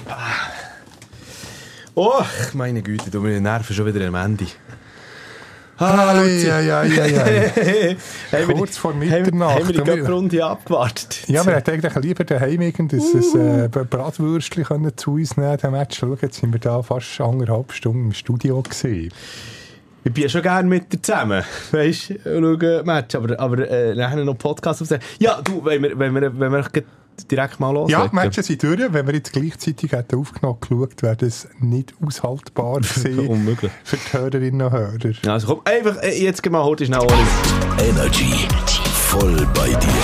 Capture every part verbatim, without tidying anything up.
Oh, meine Güte, du, meine Nerven schon wieder am Ende. Ah, Luzi. Ja, ja, ja, ja. Kurz vor Mitternacht. Haben wir die Göpprunde abgewartet? Ja, wir hätten eigentlich lieber daheim irgendein uh. äh, Bratwürstchen können zu uns nehmen, den Match schauen. Jetzt sind wir da fast anderthalb Stunden im Studio gewesen. Ich bin ja schon gerne mit dir zusammen, weißt du, schauen Match, aber, aber äh, nachher noch Podcast aufnehmen. Ja, du, wenn wir, wenn wir, wenn wir direkt mal loslegen. Ja, die Matches sind durch. Wenn wir jetzt gleichzeitig hätten aufgenommen geschaut, wäre das nicht aushaltbar gewesen. Unmöglich. Für die Hörerinnen und Hörer. Also komm, einfach, jetzt gehen wir heute schnell alles. Energy. Voll bei dir.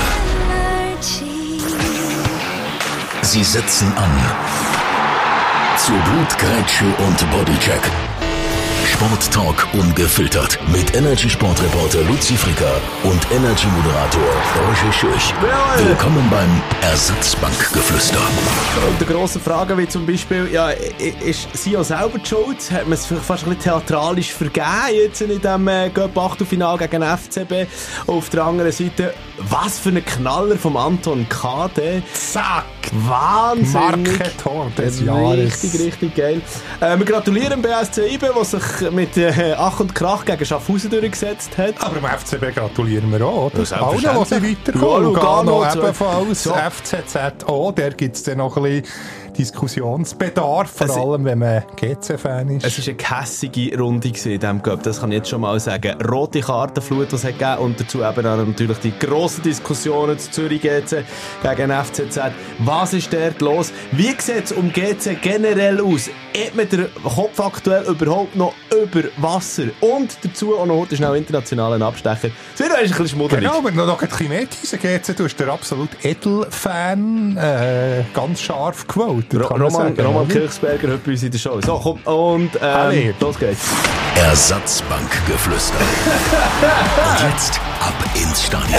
Sie setzen an. Zur Blutgrätsche und Bodycheck. Sporttalk ungefiltert. Mit Energy-Sportreporter Luzi Fricker und Energy-Moderator Roger Schürch. Willkommen beim Ersatzbankgeflüster. Und die grossen Fragen wie zum Beispiel, ja, ist sie auch selber die Schuld? Hat man es fast ein bisschen theatralisch vergeben jetzt in diesem äh, Cup-Achtelfinale gegen F C B? Auf der anderen Seite, was für ein Knaller vom Anton Kade. Zack! Wahnsinnig! Marketor des Jahres. Richtig, richtig geil. Äh, wir gratulieren B S C IBE, der sich mit äh, Ach und Krach gegen Schaffhausen durchgesetzt hat. Aber dem F C B gratulieren wir auch, oder? Ja, alle, die sie weiterkommen. Ja, Lugano, Lugano ebenfalls, so. F C Z auch. Da gibt es dann noch ein bisschen Diskussionsbedarf, vor es allem wenn man G C-Fan ist. Es war eine kässige Runde in diesem Cup, das kann ich jetzt schon mal sagen. Rote Kartenflut, die es hat gegeben, und dazu eben auch natürlich die grossen Diskussionen zu Zürich G C gegen F C Z. Was ist dort los? Wie sieht es um G C generell aus? Hat man den Kopf aktuell überhaupt noch über Wasser? Und dazu auch noch heute schnell internationalen Abstecher. Es wird ein bisschen schmuddelig. Genau, aber noch ein bisschen mehr diese G C. Du bist der absolut Edel-Fan, äh, ganz scharf gewollt. Ro- Roman, Roman Kirchsberger heute bei uns in der Show. So, komm, und ähm, los geht's. Ersatzbankgeflüster. Und jetzt ab ins Stadion.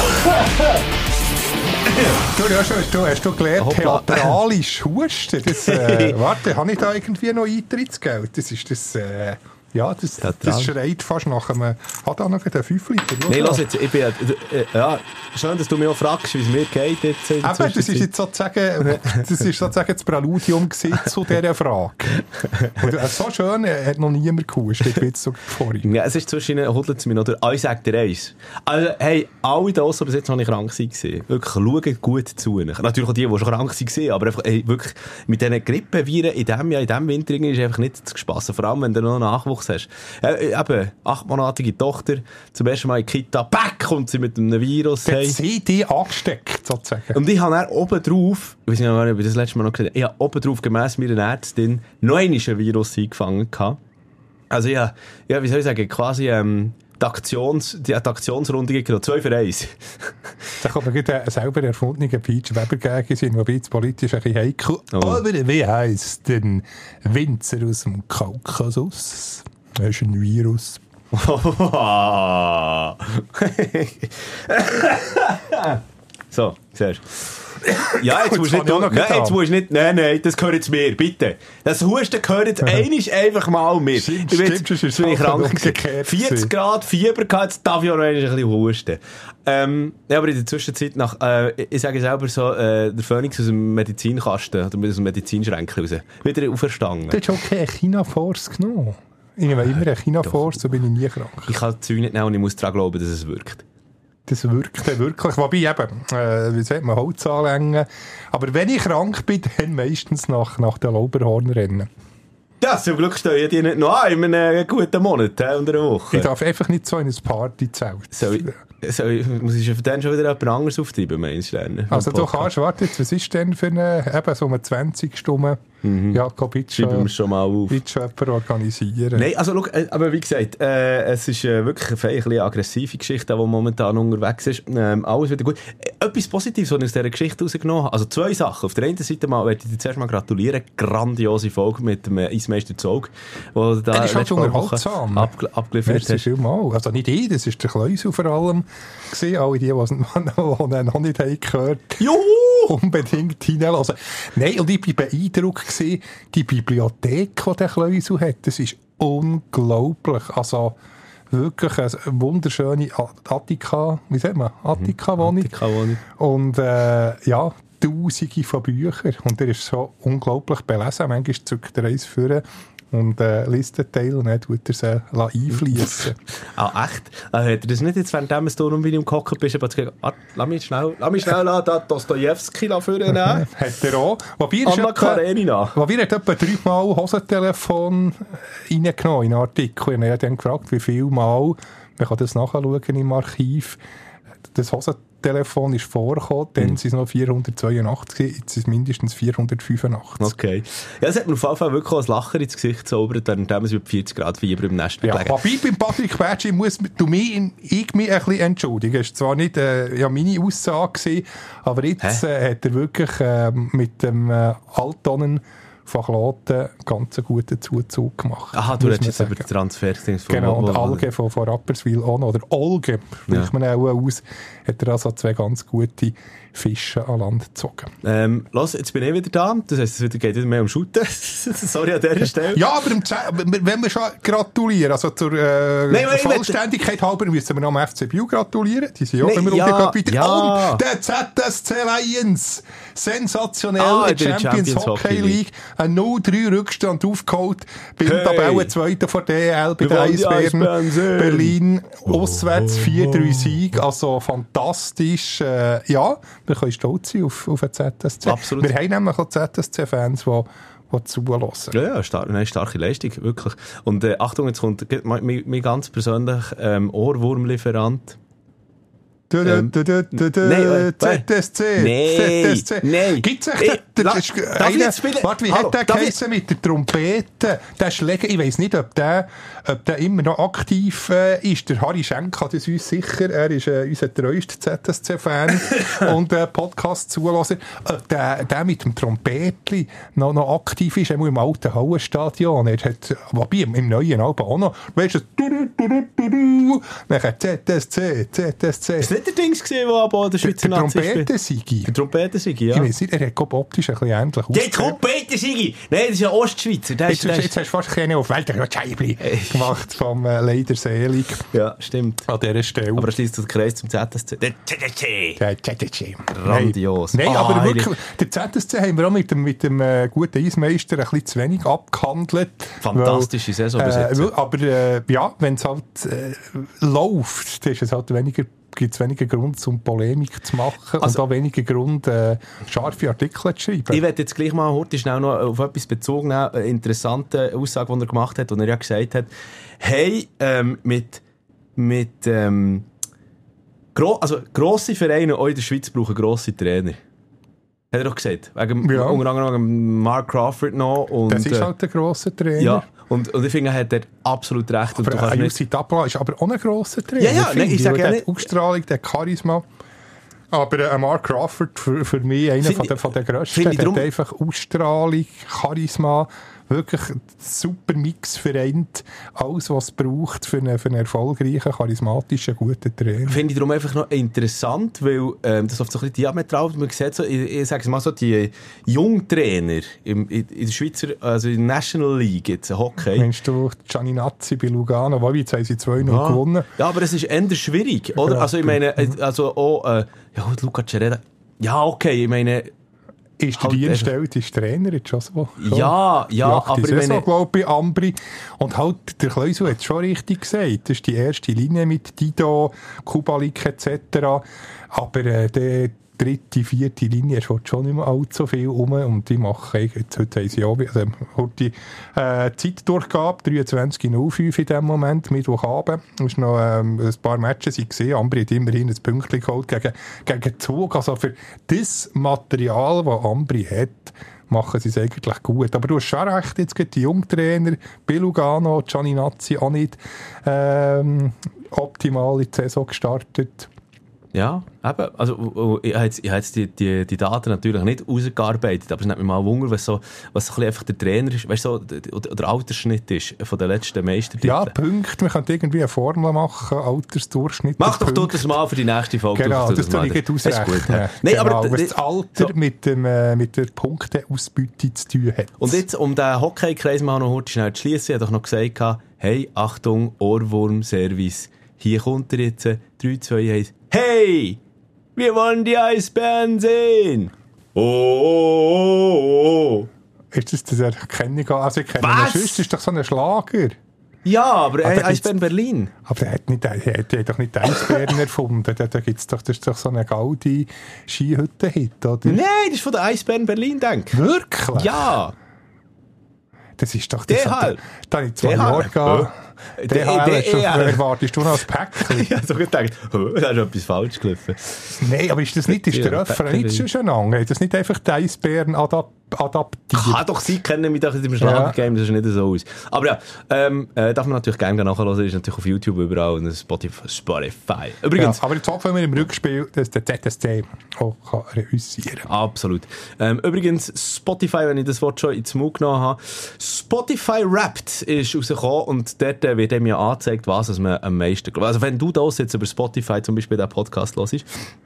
Du, du, hast, du hast du gelernt, theatralisch husten. Das, äh, warte, habe ich da irgendwie noch Eintrittsgeld? Das ist das... Äh, Ja, das, das schreit fast nach einem... Hat auch noch einen fünf Liter? Nein, lass jetzt, ich bin... Äh, ja, schön, dass du mich auch fragst, wie es mir geht jetzt. In Aber das ist jetzt sozusagen, das ist sozusagen das Präludium zu dieser Frage. Und so schön hat noch niemand gehustet, wie jetzt so vorhin. Ja, es ist zwischen ihnen, hodelt es mich noch durch. Ah, ich sage dir eins. Also, hey, alle da draussen bis jetzt noch nicht krank waren. Wirklich, schaut gut zu. Natürlich auch die, die schon krank waren, aber einfach, hey, wirklich, mit diesen Grippeviren in diesem Jahr, in diesem Winter, ist einfach nicht zu spassen. Vor allem, wenn du noch Nachwuchs hast. Äh, eben, achtmonatige Tochter, zum ersten Mal in die Kita, back, kommt sie mit einem Virus. Hat sie die angesteckt, sozusagen? Und ich habe dann oben drauf, ich weiß nicht, ob ich das letzte Mal noch gesagt habe, ich habe oben drauf gemäss meiner Ärztin noch einmal ein Virus eingefangen gehabt. Also ja, ja, wie soll ich sagen, quasi ähm, die, Aktions, die, die Aktionsrunde gegeben, zwei für eins. Da kann man gerade einen selber erfundenen Peach Weber gegen sein, wobei es politisch ein bisschen heikel. Oh. Aber wie heisst denn Winzer aus dem Kaukasus? Das ist ein Virus. So, siehst du. Ja, jetzt musst du nicht... Nein, jetzt musst du nicht... Nein, nein, das gehört jetzt mir, bitte. Das Husten gehört jetzt einisch einfach mal mir. Stimmt, ich bin stimmt, jetzt, ist bin ich krank gewesen. vierzig Grad Fieber gehabt, jetzt darf ich auch noch ein bisschen husten. Ähm, ja, aber in der Zwischenzeit nach... Äh, ich sage selber so, äh, der Phoenix aus dem Medizinkasten, oder aus dem Medizinschränkchen raus. Wieder auferstanden. Du hast auch keine China-Force genommen. Ich nehme immer eine China-Force, so bin ich nie krank. Ich kann das Zeug nicht nehmen und ich muss daran glauben, dass es wirkt. Das wirkt wirklich. Wobei eben, äh, wie sagt man, Holz anlängen. Aber wenn ich krank bin, dann meistens nach, nach den Lauberhornrennen. Ja, zum Glück stehe ich nicht noch an in einem guten Monat äh, und einer Woche. Ich darf einfach nicht so in ein Partyzelt. So, so, muss ich dann schon wieder jemand anderes auftreiben, meinst du? Also du kannst, warte jetzt, was ist denn für eine, eben so eine zwanzig Stunden mhm. Jakobitsch schreiben wir schon mal auf. jemand organisieren? Nein, also schau, äh, aber wie gesagt, äh, es ist äh, wirklich eine, eine aggressive Geschichte, die momentan unterwegs ist. Ähm, alles wieder gut. Äh, etwas Positives, was ich aus dieser Geschichte rausgenommen habe. Also zwei Sachen. Auf der einen Seite mal, möchte ich dir zuerst mal gratulieren. Grandiose Folge mit dem äh, Eismeister Zog. Wo du da er ist halt unterhaltsam. Abge- abgeliefert hast. Vielmal. Also nicht ich, das ist der Kleusel vor allem gewesen. Alle die, die es noch nicht haben gehört. Juhu! Unbedingt hineinlassen. Nein, und ich war beeindruckt gewesen, die Bibliothek, die der Kleusel hat, das ist unglaublich. Also wirklich eine wunderschöne Attika, wie sagt man? Attika-Wohnung. Attika-Wohnung. Und äh, ja, Tausende von Büchern. Und er ist so unglaublich belesen. Manchmal zückt er eins vor und äh, liest den Teil und dann tut er sie einfließen. Ah, echt? Also, hat er das nicht jetzt, während du um William gehockt bist, aber gesagt, ah, lass mich schnell, lass mich schnell da Dostojewski vornehmen? Hat er auch. Wobei Anna Karenina. Wobei er hat etwa dreimal Hosentelefon reingenommen in einen Artikel. Und er hat dann gefragt, wie viel Mal, man kann das nachschauen im Archiv, das Hosentelefon ist vorgekommen, dann mhm. sind es noch vierhundertzweiundachtzig, jetzt sind es mindestens vierhundertfünfundachtzig. Okay. Ja, es hat mir auf jeden Fall wirklich ein Lachen ins Gesicht zaubert, während wir mit vierzig Grad Fieber im Nest ja, gelegen. Wobei beim Patrick Bertschi muss du mich, ich mich ein bisschen entschuldigen. Es war zwar nicht äh, ja, meine Aussage gewesen, aber jetzt äh, hat er wirklich äh, mit dem äh, Altonen von Kloten ganz einen guten Zuzug gemacht. Aha, du redest jetzt über den Transfer. Genau, und Alge von, von Rapperswil auch noch. Oder Olge, spricht ja. man auch aus, hat er also zwei ganz gute Fische an Land gezogen. Ähm, los, jetzt bin ich wieder da. Das heisst, es geht wieder mehr um Shooten. Sorry an dieser Stelle. Ja, aber wenn wir schon gratulieren, also zur äh, Nein, Vollständigkeit halber, müssen wir noch am F C Biel gratulieren. Die sind auch immer ja, weiter. Ja. Und der Z S C Lions, sensationell ah, in der Champions, Champions Hockey League, League. Ein null drei Rückstand aufgeholt, beim hey. Tabellenzweiter von D L bei den Eisbären Berlin, oh. auswärts vier drei Sieg, also fantastisch. Äh, ja, wir können stolz sein auf, auf den Z S C. Absolut. Wir haben nämlich auch Z S C-Fans, die die zulassen. Ja, ja, star- eine starke Leistung, wirklich. Und äh, Achtung, jetzt kommt mein, mein ganz persönlich ähm, Ohrwurmlieferant. Du, du, du, du, du, du, nein, Z S C. Nein, Z S C. Nein. Gibt's echt den, La- das ist darf eine, ich jetzt spielen? Warte, wie Hallo, hat der geheissen mit der Trompete? Der Schläger, ich weiss nicht, ob der, ob der immer noch aktiv äh, ist. Der Harry Schenk hat es uns sicher. Er ist äh, unser treuester Z S C-Fan und äh, Podcast-Zulasser. Ob der, der mit dem Trompetli noch, noch aktiv ist, einmal im alten Hallenstadion. Er hat, wobei, im, im neuen Album auch noch. Weißt du, du, du, du, du, du. Nachher Z S C, Z S C. Ist nicht der Dings gesehen, wo aber der Schweizer Der Trompetensigi. Der Trompetensigi, ja. Ich weiss nicht, er hat glaub, optisch ein bisschen ähnlich aus. Der Trompetensigi! Nein, das ist ja Ostschweizer. Der jetzt, ist, jetzt hast du fast keine auf Welt der Scheibli gemacht vom äh, Leider Selig. Ja, stimmt. An dieser Stelle. Aber er schließt den Kreis zum Z S C. Der Z S C! Der Z S C. Grandios. Nein, Nein ah, aber wirklich, der Z S C haben wir auch mit dem, mit dem äh, guten Eismeister ein bisschen zu wenig abgehandelt. Fantastische Saison bis jetzt. Äh, aber äh, ja, wenn es halt äh, läuft, dann ist es halt weniger gibt es weniger Grund, um Polemik zu machen also, und auch weniger Grund, äh, scharfe Artikel zu schreiben. Ich werde jetzt gleich mal heute schnell noch auf etwas bezogen nehmen, eine interessante Aussage, die er gemacht hat, wo er ja gesagt hat, hey, ähm, mit, mit ähm, gro- also grosse Vereine auch in der Schweiz brauchen grosse Trainer. Hat er doch gesagt. Wegen, ja. Unter anderem wegen Mark Crawford noch. Und, das ist halt der grosse Trainer. Ja. Und, und ich finde, er hat dort absolut recht. Und aber du kannst Jussi nicht... Tabla ist aber auch ein grosser Trainer. Ja, ja, nein, ich sage ja nicht... Der Ausstrahlung, der Charisma. Aber äh, Mark Crawford für, für mich einer von der, von der grössten. Der hat einfach Ausstrahlung, Charisma, wirklich ein super Mix vereint. Alles, was es braucht für einen, für einen erfolgreichen, charismatischen, guten Trainer. Finde ich darum einfach noch interessant, weil ähm, das oft so ein bisschen diametral, man sieht so, ich, ich sage es mal so, die Jungtrainer im, in, in der Schweizer, also in der National League, jetzt Hockey. Meinst du Gianninazzi bei Lugano, wo jetzt haben sie zwei noch ja. gewonnen? Ja, aber es ist eher schwierig, oder? Also ich meine, also auch, äh, ja, Luca Cereda, ja, okay, ich meine, ist der Dienststelle, ist Trainer jetzt schon so? Schon ja, ja, aber ich Saison, meine... glaube ich, bei Ambri. Und halt, der Kleusel hat es schon richtig gesagt. Das ist die erste Linie mit Dido, Kubalik et cetera. Aber äh, die dritte, vierte Linie ist schon nicht mehr allzu viel rum. Und die machen jetzt, heute haben sie auch also, die äh, Zeitdurchgabe, dreiundzwanzig null fünf in dem Moment, Mittwochabend. Es ist noch ähm, ein paar Matches gesehen. Ambri hat immerhin ein Pünktchen geholt gegen, gegen Zug. Also für das Material, das Ambri hat, machen sie es eigentlich gut. Aber du hast schon recht, jetzt geht die Jungtrainer, Belugano, Gianninazzi auch nicht ähm, optimal in die Saison gestartet. Ja, eben. Also, ich habe jetzt, ich habe jetzt die, die, die Daten natürlich nicht rausgearbeitet, aber es nimmt mich mal Wunder, was so, was so ein bisschen einfach der Trainer ist, weißt du, so, der, der Altersschnitt ist von den letzten Meistertiteln. Ja, Punkte. Man könnte irgendwie eine Formel machen, Altersdurchschnitt. Mach doch du das mal für die nächste Folge. Genau, das tue ich nicht ausrechnen. Gut, ja. Nein, genau, aber was das Alter so mit, dem, äh, mit der Punkteausbeute zu tun hat. Und jetzt, um den Hockey-Kreis mal noch kurz schnell zu schliessen, ich habe doch noch gesagt, hey, Achtung, Ohrwurm-Service. Hier kommt er jetzt, drei, zwei, eins. Hey! Wir wollen die Eisbären sehen! Oh, oh, oh, oh. Ist das das Erkennung? Also ich kenne Was? ihn sonst, das ist doch so ein Schlager. Ja, aber Ah, da Eisbären Berlin. Aber der hat, nicht, der hat, der hat doch nicht die Eisbären erfunden. Da, da gibt's doch, das ist doch so eine Gaudi-Skihütte-Hit, oder? Nein, das ist von den Eisbären Berlin, denk. Wirklich? Ja. Das ist doch... D Das H L. Da habe ich zwei D H L. Jahre D- D H L D- ist schon, D- erwartest du noch als Päckchen? Ich habe so gedacht, oh, da ist etwas falsch gelaufen. Nein, aber ist das nicht, ist der Ja, Refrain Päckchen. nicht schon schon lange? Ist das nicht einfach die Eisbären adap adaptiert? Kann doch sein, kennen mich doch in dem Schlagergame, das ist nicht so aus. Aber ja, ähm, äh, darf man natürlich gerne nachhören, ist natürlich auf YouTube überall und Spotify. Spotify. Übrigens. Ja, aber jetzt hoffen wir im Rückspiel, dass der Z S C auch kann reüssieren kann. Absolut. Ähm, übrigens, Spotify, wenn ich das Wort schon ins Mund genommen habe, Spotify Wrapped ist rausgekommen und dort äh, wird einem ja angezeigt, was es man am meisten glaubt. Also wenn du das jetzt über Spotify zum Beispiel den Podcast hörst,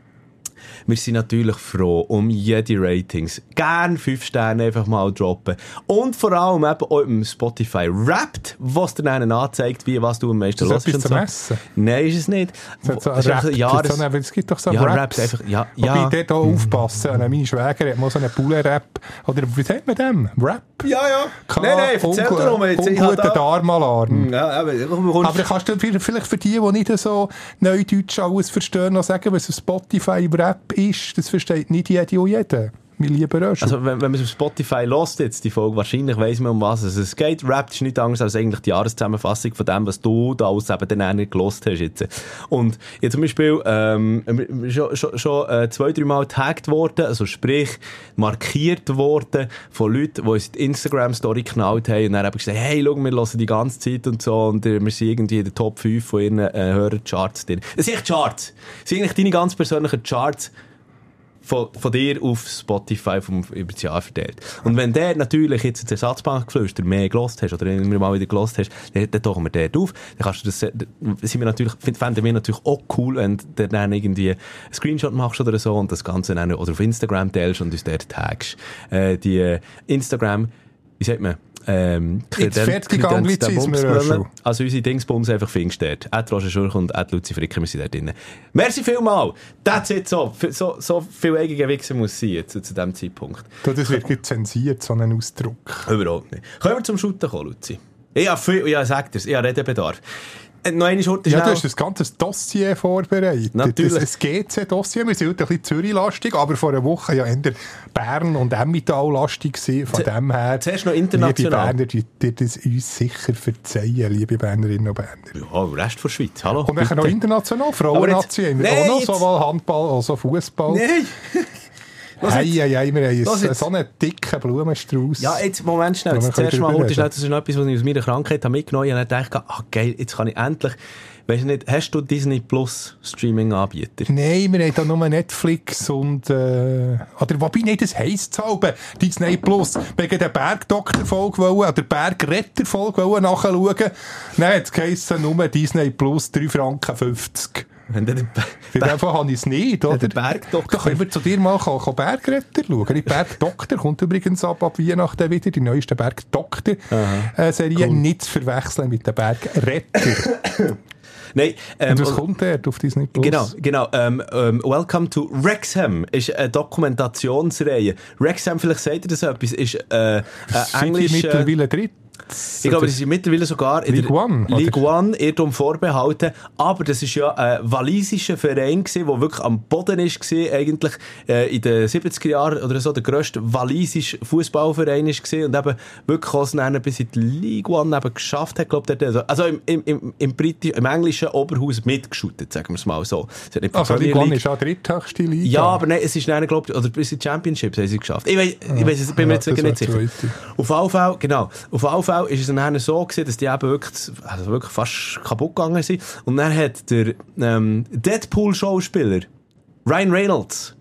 wir sind natürlich froh um jede Ratings. Gern fünf Sterne einfach mal droppen. Und vor allem eben auch im Spotify Wrapped, was dir dann anzeigt, wie was du am meisten Ist das hörst. etwas und zum so. Essen? Nein, ist es nicht. Es hat so Es ist einfach Rap, ein Jahres- so eine, es gibt doch so Ja, Raps. Raps, einfach, ja, Wobei, ja. dort auch aufpassen. Meine Schwäger hat mal so einen Bullen-Rap. Oder wie sagt man dem? Rap? Ja, ja. K- Nein, nein, erzähl ungu- doch mal. Jetzt, ich hab Unguten da- Darmalarm. Ja, aber komm, komm. Aber kannst du vielleicht für die, die nicht so Neudeutsch alles verstehen, noch sagen, was ein Spotify-Rap ist? Das versteht nicht jede und jeder. Mein lieber Röschel. Also, wenn, wenn man es auf Spotify hört, jetzt die Folge, wahrscheinlich weiss man, um was es geht. Rap ist nichts anderes als eigentlich die Jahreszusammenfassung von dem, was du da alles eben dann auch nicht gehört hast jetzt. Und jetzt zum Beispiel, ähm, schon, schon, schon äh, zwei, drei Mal getaggt worden, also sprich, markiert worden von Leuten, die uns die Instagram-Story geknallt haben und dann haben gesagt, hey, schau, wir hören die ganze Zeit und so und äh, wir sind irgendwie in den Top fünf von ihren äh, Hörercharts drin. Es sind echt Charts. Es sind eigentlich deine ganz persönlichen Charts, Von, von dir auf Spotify vom, über das Jahr verteilt. Und wenn der natürlich jetzt das Ersatzbankgeflüster mehr gelost hast oder immer mal wieder gelost hast, dann, dann tauchen wir dort auf. Dann kannst du das, dann sind wir natürlich, fänden wir natürlich auch cool, wenn du dann irgendwie einen Screenshot machst oder so und das Ganze dann oder auf Instagram teilst und uns dort tagst. Äh, die äh, Instagram, wie sagt man, ähm, Jetzt fertig Anglizismen, Röschel. also unsere Dingsbums einfach findest dort. At Roger Schurch und at Luzi Fricker, wir sind dort drin. Merci vielmal. That's it so. So, so viel Eigengewichse muss sein jetzt zu diesem Zeitpunkt. Du, das wird nicht zensiert, so ein Ausdruck. Überhaupt nicht. Können wir zum Shooten kommen, Luzi? Ich habe viel, ja, sag dir's, ich habe Redebedarf. Äh, noch eine Schurte Ja, schnell. du hast das ganze Dossier vorbereitet. Natürlich. Das, das G C-Dossier, wir sind heute ein bisschen Zürich-lastig, aber vor einer Woche ja eher Bern und Emmental-lastig gewesen. Von Z- dem her, zuerst noch international. liebe Berner, die dir das uns sicher verzeihen, liebe Bernerinnen und Berner. Ja, der Rest der Schweiz, hallo. Und dann noch bitte. international, Frauen-Nazi, haben wir Nein, auch noch, jetzt- sowohl Handball als auch Fußball. Nein! Was Hey, jetzt? hey, hey, wir haben Was einen- jetzt? so einen dicken Blumenstrauß. Ja, jetzt, Moment schnell. Ja, wir Jetzt können zuerst mal, drüber heute schnell, reden. das ist noch etwas, was ich aus meiner Krankheit habe mitgenommen habe. Ich habe gedacht, ah, geil, jetzt kann ich endlich, weißt du nicht, hast du Disney Plus Streaming-Anbieter? Nein, wir haben da nur Netflix und, äh, oder wobei nicht, das heisst es halb, Disney Plus, wegen der Bergdoktor-Folge wollen, oder Bergretter-Folge wollen nachschauen. Nein, jetzt heisst es nur Disney Plus drei Franken fünfzig. Wenn der, Für den Fall habe ich es nicht, oder? der Bergdoktor. Da können wir zu dir mal ko- ko Bergretter schauen. Die Bergdoktor kommt übrigens ab, ab Weihnachten wieder, die neueste Bergdoktor-Serie, Cool. nicht zu verwechseln mit der Bergretter. Nein, ähm, Und was kommt dort auf Disney Plus? Genau, genau. Ähm, ähm, Welcome to Wrexham ist eine Dokumentationsreihe. Wrexham, vielleicht sagt ihr das etwas, ist äh, ein Englisch. englischer... Mittlerweile dritt. Ich glaube, sie sind mittlerweile sogar in League der One, oder? League One Irrtum vorbehalten. Aber das ist ja ein walisischer Verein gewesen, der wirklich am Boden ist gewesen, eigentlich äh, in den siebziger Jahren oder so der grösste walisische Fußballverein ist gewesen und eben wirklich auch dann bis in die League One eben geschafft hat, glaube ich. Also, also im, im, im, im, Britisch, im englischen Oberhaus mitgeschootet, sagen wir es mal so. Es hat nicht Also Premier League One League- ist auch die dritthöchste Liga. ja, aber nein, es ist dann, glaube ich, oder bis in die Championships haben sie es geschafft. Ich weiß, ich weiss, es bin mir Ja, jetzt das nicht wäre sicher. zweite. Auf alle Fälle, genau. Auf alle Fälle ist es dann so gewesen, dass die eben wirklich, also wirklich fast kaputt gegangen sind. Und dann hat der ähm, Deadpool-Schauspieler Ryan Reynolds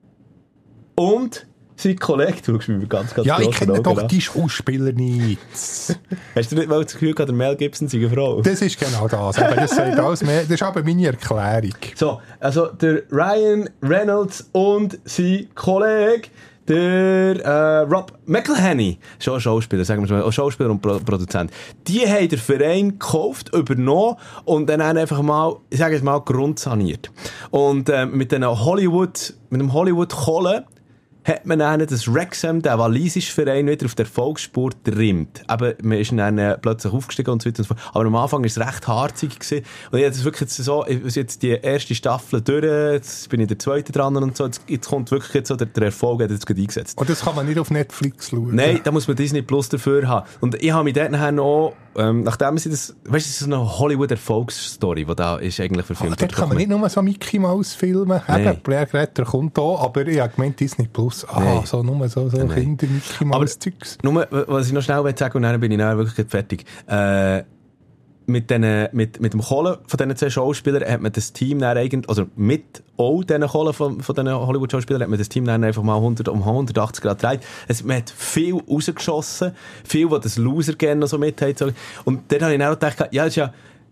und sein Kollege, du schaust mir ganz, ganz Ja, ich grossen kenne Augen doch an. die Schauspieler nicht. Hast du nicht mal das Gefühl gehabt, der Mel Gibson sei eine Frau? Das ist genau das. Aber das, sagt alles mehr. Das ist aber meine Erklärung. So, also der Ryan Reynolds und sein Kollege, der äh, Rob McElhenney, schon ein Schauspieler, sagen wir mal, auch Schauspieler und Pro- Produzent, die haben den Verein gekauft, übernommen und dann einfach mal, ich sage jetzt mal, grundsaniert. Und äh, mit, den Hollywood, mit dem Hollywood-Kohle hat man dann das Wrexham, der walisische Verein, wieder auf der Erfolgsspur trimmt. Aber man ist dann plötzlich aufgestiegen und so weiter und so fort. Aber am Anfang war es recht harzig gewesen. Und jetzt ist wirklich jetzt so, jetzt die erste Staffel durch, jetzt bin ich der zweite dran und so, jetzt, jetzt kommt wirklich jetzt so der, der Erfolg, hat jetzt gerade eingesetzt. Und das kann man nicht auf Netflix schauen? Nein, da muss man Disney Plus dafür haben. Und ich habe mich dort nachher noch, ähm, nachdem sie das, weißt du, das ist so eine Hollywood-Erfolgsstory, die da ist eigentlich verfilmt. Ah, dort kann man nicht nur so Mickey Mouse filmen. Nee. Eben, Blair Gretter kommt da, aber ich habe gemeint Disney Plus. Ah, nee. so nur so, so Kinder-Mickey Mouse-Zeugs. Nur, was ich noch schnell sagen will, und dann bin ich dann wirklich fertig. Äh, mit, den, mit, mit dem Kohlen von diesen zwei Schauspielern hat man das Team dann eigentlich, also mit auch diesen Kohlen von, von diesen Hollywood-Schauspielern hat man das Team dann einfach mal hundert, um hundertachtzig Grad gedreht. Es, man hat viel rausgeschossen, viel, was das Loser-Gen noch so mit hat. Und dort habe ich dann auch gedacht, ja, das ist ja,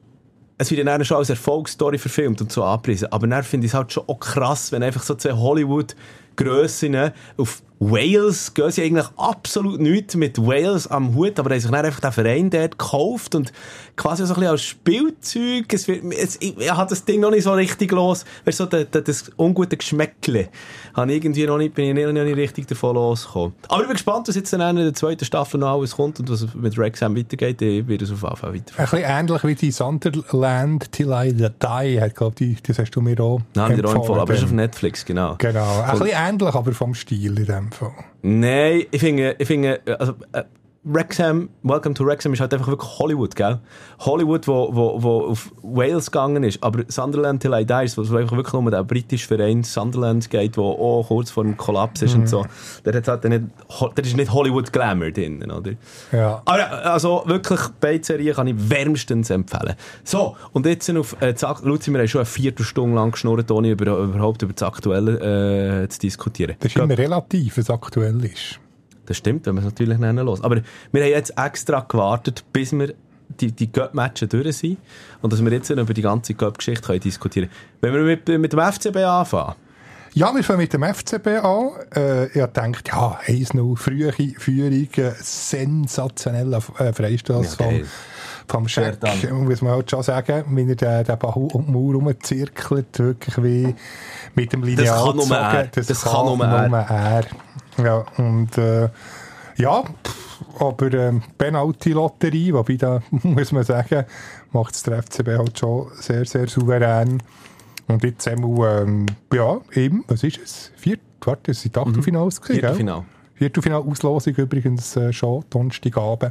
es wird dann schon als Erfolgsstory verfilmt und so angepriesen. Aber dann finde ich es halt schon auch krass, wenn einfach so zwei Hollywood-Grössen auf Wales gehen sie eigentlich absolut nichts mit Wales am Hut, aber haben sich dann einfach den Verein dort gekauft und quasi so ein bisschen als Spielzeug. Es wird, es, ich, ich habe das Ding noch nicht so richtig los. Weißt du, so das, das ungute Geschmäckle habe ich irgendwie noch nicht, bin ich noch nicht richtig davon losgekommen. Aber ich bin gespannt, was jetzt dann in der zweiten Staffel noch alles kommt und was mit Wrexham weitergeht. Ich werde es auf jeden Fall weiter. Ein bisschen ähnlich wie die Sunderland Till I Die. Ich glaube, die, das hast du mir auch Nein, empfohlen. Empfohlen, aber das ist auf Netflix, genau. Genau, ein bisschen ähnlich, aber vom Stil in dem Fall. Nein, ich finde, ich finde, also, äh, Wrexham, Welcome to Wrexham ist halt einfach wirklich Hollywood, gell? Hollywood, wo, wo, wo auf Wales gegangen ist, aber Sunderland Till I Die ist, wo einfach wirklich nur um den britischen Verein Sunderland geht, wo auch kurz vor dem Kollaps ist mm. und so. Der hat halt nicht, der ist nicht Hollywood Glamour drin, oder? Ja. Aber also wirklich, beide Serien kann ich wärmstens empfehlen. So, und jetzt auf, äh, Luzi, wir haben schon eine Viertelstunde lang geschnurrt, ohne über, überhaupt über das Aktuelle äh, zu diskutieren. Das ist immer relativ, was aktuell ist. Das stimmt, wenn man es natürlich nennen lässt. Aber wir haben jetzt extra gewartet, bis wir die, die Cup-Matches durch sind und dass wir jetzt über die ganze Cup-Geschichte diskutieren können. Wenn wir mit, mit dem F C B anfangen? Ja, wir fangen mit dem F C B an. Äh, ich dachte, ja, eins null, frühe Führung, äh, sensationeller äh, Freistoß ja, vom, vom Scheck, muss man halt schon sagen, wenn er den, den Ball um die Mauer rumzirkelt, wirklich wie mit dem Lineal das kann gezogen. Er. Das, das kann, kann nur er. er. Ja, und äh, ja, pff, aber ähm, Penalty-Lotterie, wobei da muss man sagen, macht es der F C B halt schon sehr, sehr souverän. Und jetzt einmal, ähm, ja, eben, was ist es? Viert, warte, es sind Achtelfinals gewesen, Viertelfinal. Gell? Viertelfinal-Auslosung übrigens äh, schon, Donnerstagabend.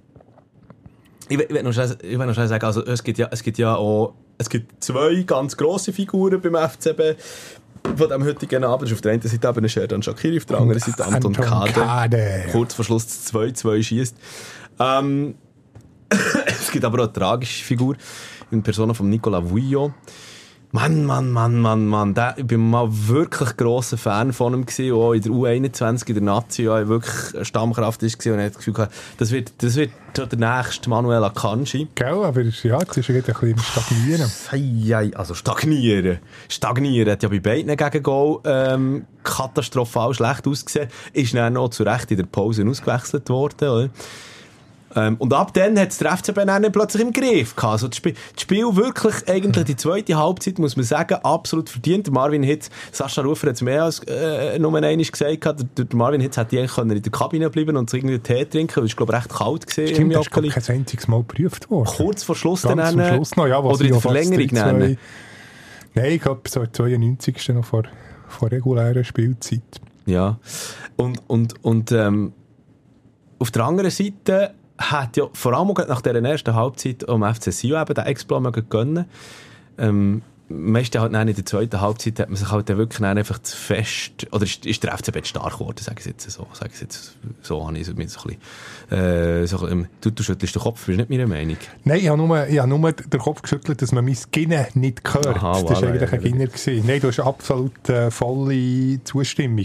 Ich will, ich will noch schnell, ich will noch schnell sagen, also es gibt ja, es gibt ja auch, es gibt zwei ganz grosse Figuren beim F C B. Von dem heutigen Abend ist auf der einen Seite eben Sherdan Shaqiri, auf der anderen Seite Anton, Anton Kade. Kade. Kurz vor Schluss zwei zwei schießt. Ähm, es gibt aber auch eine tragische Figur in Persona von Nicolas Vuillot. Mann, Mann, Mann, Mann, Mann. Der, ich bin mal wirklich grosser Fan von ihm gewesen, auch in der U einundzwanzig, in der Nazi, ja, wirklich eine Stammkraft ist gewesen und hat das Gefühl gehabt, das wird, das wird der nächste Manuel Akanji. Gell, aber ja, jetzt ist er ein bisschen stagnieren. Hey, also stagnieren. Stagnieren hat ja bei beiden Gegengol ähm, katastrophal schlecht ausgesehen. Ist dann noch zu Recht in der Pause ausgewechselt worden, oder? Ähm, und ab dann hat es der F C B dann plötzlich im Griff gehabt. Also das, Spiel, das Spiel wirklich, eigentlich die zweite Halbzeit, muss man sagen, absolut verdient. Der Marvin Hitz, Sascha Rufer hat es mehr als äh, nur einmal gesagt, der, der Marvin Hitz hätte eigentlich in der Kabine bleiben und irgendwie Tee trinken, weil es glaube ich recht kalt gewesen. Stimmt, das ist kein einziges Mal geprüft worden. Kurz vor Schluss Ganz dann. Zum Schluss noch, ja, oder in der Verlängerung nennen. Nein, ich glaube so zweiundneunzigsten noch vor, vor regulärer Spielzeit. Ja, und, und, und ähm, auf der anderen Seite hat ja vor allem nach dieser ersten Halbzeit um F C Sion eben den Exploit gönnen. Ähm, meistens halt in der zweiten Halbzeit hat man sich halt wirklich einfach zu fest, oder ist, ist der F C B stark geworden, sage ich jetzt so. Sage ich jetzt so, habe ich so ein bisschen, äh, so, ähm, du, du schüttelst den Kopf, das ist nicht meine Meinung. Nein, ich habe nur, ich habe nur den Kopf geschüttelt, dass man mein Ginnen nicht gehört. Aha, das war voilà, eigentlich ja, ein Ginner gewesen. Nein, du hast absolut äh, volle Zustimmung.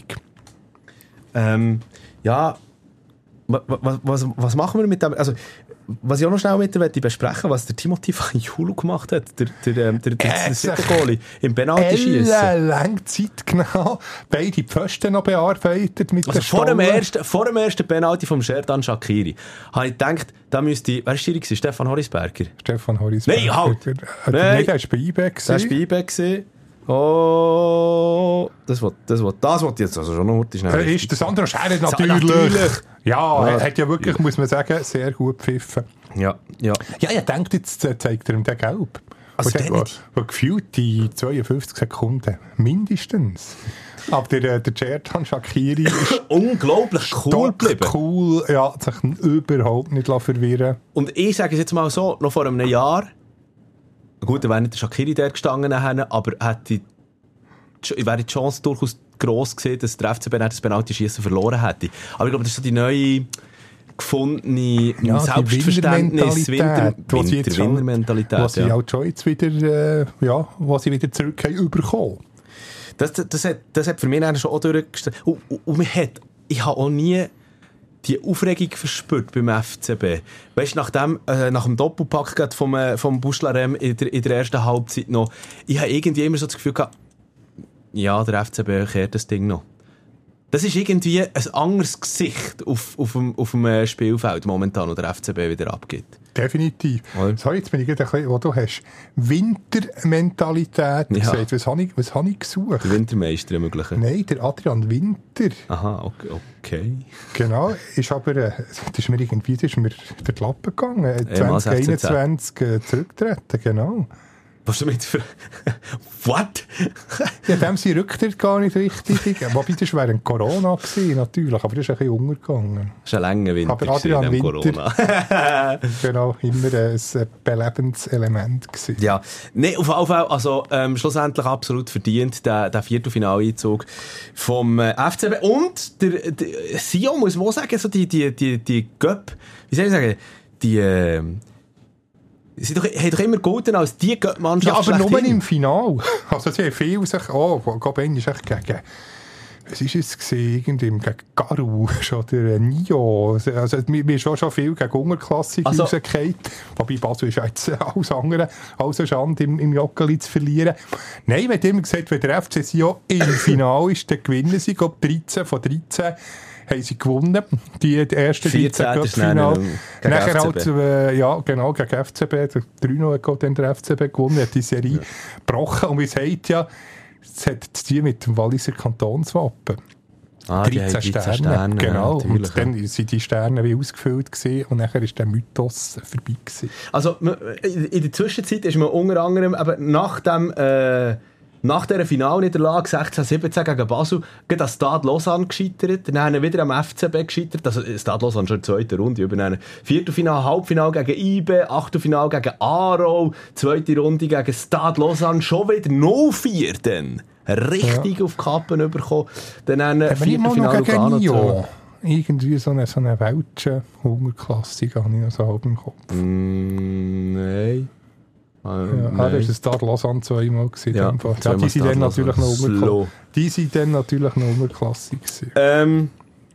Ähm, ja, Was, was, was machen wir mit dem? Also, was ich auch noch schnell mit dir besprechen, was der Timothy Fayulu gemacht hat, der, der, der, der, der Siebengoli im Penalty-Schiessen. Lange Zeit, genau. Beide Pfosten noch bearbeitet mit also der vor dem, ersten, vor dem ersten Penalty vom Sherdan Shaqiri habe ich gedacht, da müsste, wer ist die? Stefan Horisberger? Stefan Horisberger. Nein, halt! Nein, der war bei I B E. Der war bei I B E. Oh, das will, das will, das will jetzt also schon noch schnell. Äh, ist der Sandro Schärer natürlich. natürlich. Ja, ja, er hat ja wirklich, muss man sagen, sehr gut gepfiffen. Ja, ja. Ja, ich denke, jetzt zeigt er ihm den Gelb. Also der, wo, wo gefühlt die zweiundfünfzig Sekunden mindestens. Aber der, der Cerdan Shaqiri ist unglaublich cool geblieben. Cool, ja, hat sich überhaupt nicht verwirren. Und ich sage es jetzt mal so, noch vor einem Jahr, gut, da wäre nicht der Shaqiri der gestanden, aber hätte wäre die Chance durchaus gross gewesen, dass der F C B das Penalty-Schiessen verloren hätte. Aber ich glaube, das ist so die neue gefundene ja, Selbstverständnis, Winter-Winter-Mentalität. Was sie ja. auch schon jetzt wieder, äh, ja, was sie wieder zurück haben bekommen. Das, das, das, hat, das hat für mich schon auch durchgestellt. Und, und, und man hat, ich habe auch nie die Aufregung verspürt beim F C B. Weißt du, nach dem, äh, nach dem Doppelpack vom, äh, vom Buschlarem in der, in der ersten Halbzeit noch, ich habe irgendwie immer so das Gefühl gehabt, ja, der F C B kehrt das Ding noch. Das ist irgendwie ein anderes Gesicht auf, auf, dem, auf dem Spielfeld momentan, wo der F C B wieder abgibt. Definitiv. Oder? So, jetzt bin ich gerade ein bisschen, wo du hast Wintermentalität ja. gesagt. Was habe ich, was habe ich gesucht? Der Wintermeister mögliche. Nein, der Adrian Winter. Aha, okay. okay. Genau, ist aber, äh, das ist mir irgendwie, das ist mir der Klappe gegangen. zwanzig einundzwanzig äh, zurückgetreten, genau. Was du mit für... What? Ja, dem sein Rücktritt gar nicht richtig. Wobei, das wäre ein Corona gewesen, natürlich, aber das ist ein bisschen untergegangen. Das ist ein langer Winter aber Adrian gewesen, Winter, Corona. genau, immer ein belebendes Element gewesen. Ja, nee, auf jeden Fall, also ähm, schlussendlich absolut verdient, der, der Viertelfinaleinzug vom äh, F C B. Und der, der Sion, muss man auch sagen, so die, die, die, die Göpp, wie soll ich sagen, die... Äh, Sie doch, haben doch immer golden als die Mannschaft. Ja, aber nur im Finale. Also, sie haben viel sich, oh, Gobin ist echt gegen, was ist es gewesen? Irgendim gegen Garou, oder Nio. Also, wir haben schon, schon viel gegen Unterklassik also, rausgefallen. Wobei Basel ist jetzt alles andere als eine Schande, im, im Joggeli zu verlieren. Nein, man hat immer gesagt, wenn der F C Sion im Finale ist, dann gewinnen sie. Ich glaube, dreizehn von dreizehn haben sie gewonnen, die, die ersten dreizehn Cup-Finale. Nachher halt, äh, ja, genau, gegen F C B, der drei null hat dann der F C B gewonnen, hat die Serie gebrochen. Ja. Und wie sagt ja, es hat zu tun mit dem Walliser Kantonswappen. Ah, dreizehn Sterne. Sterne. Genau, ja, und dann waren die Sterne wie ausgefüllt gewesen, und nachher war der Mythos vorbei gewesen. Also, in der Zwischenzeit ist man unter anderem eben nach dem... Äh Nach dieser Finalniederlage sechzehn siebzehn gegen Basel geht das Stade Lausanne gescheitert, dann wieder am F C B gescheitert, also Stade Lausanne schon in der zweiten Runde, über ein Viertelfinal, Halbfinal gegen I B, Achtelfinal gegen Aarau, zweite Runde gegen Stade Lausanne, schon wieder null vier dann. Richtig ja. auf die Kappen bekommen. Dann ein Viertelfinal Lugano. Irgendwie so eine, so eine welche Hungerklassik habe ich noch so halb im Kopf. Mm, nein. Ah, ja, das war ein Stade Lausanne zweimal. Ja, ja, die sind dann natürlich noch umgekommen. Die sind dann natürlich noch Umklassik. Ähm,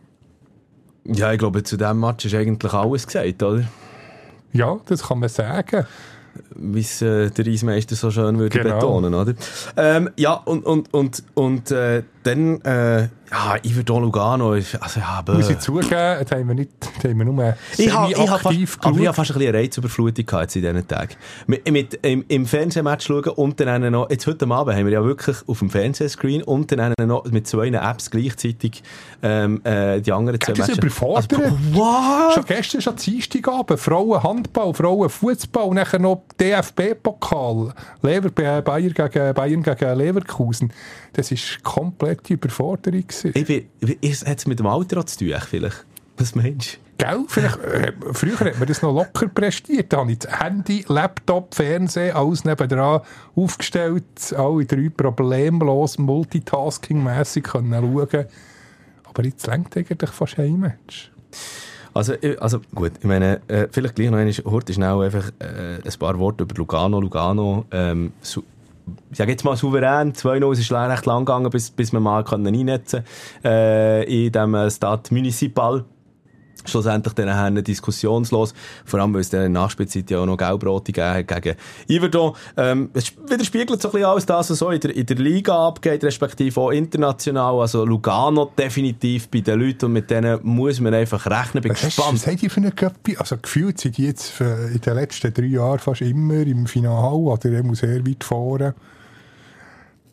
ja, ich glaube, zu diesem Match ist eigentlich alles gesagt, oder? Ja, das kann man sagen. Wie es äh, der Reismeister so schön würde genau. betonen, oder? Ähm, ja, und, und, und, und äh, dann, äh, ja, Iverdon Lugano, also ja, bäh. Muss ich zugeben, da haben wir nicht, da haben wir nur semi-aktiv geschaut. Aber ich habe fast ein bisschen eine Reizüberflutung gehabt in diesen Tagen. Mit, mit, im, im Fernsehmatch schauen und dann noch, jetzt heute Abend haben wir ja wirklich auf dem Fernsehscreen und dann noch mit zwei Apps gleichzeitig ähm, äh, die anderen zwei Matches. Das ist überfordert. Also, what? Schon gestern, schon Dienstagabend, Frauen Handball, Frauen Fußball, nachher noch D F B-Pokal, Lever, Bayern gegen, Bayern gegen Leverkusen. Das war komplette Überforderung. Ich bin, ich, hat es mit dem Alter zu tun, vielleicht? Was meinst du? Gell? Vielleicht, äh, früher hat man das noch locker prestiert. Da habe ich das Handy, Laptop, Fernsehen, alles nebendran aufgestellt, alle drei problemlos, multitasking-mässig schauen können. Aber jetzt lenkt eigentlich fast ein Match. Also, also gut, ich meine, äh, vielleicht gleich noch einmal, heute schnell einfach äh, ein paar Worte über Lugano. Lugano, ähm, su- ich sage jetzt mal souverän, zwei null, es ist recht lang gegangen, bis, bis wir mal reinnetzen können, äh, in dem Stade Municipal. Schlussendlich dann eine diskussionslos, vor allem weil es dann in der Nachspielzeit ja auch noch Gelbrote gegeben hat gegen Iverdon. Ähm, es widerspiegelt so ein bisschen alles das, was so in der, in der Liga abgeht, respektive auch international. Also Lugano definitiv bei den Leuten, und mit denen muss man einfach rechnen. Bin was gespannt. Was habt ihr für eine Köpfe? Also gefühlt sind die jetzt in den letzten drei Jahren fast immer im Finale oder er muss sehr weit vorne.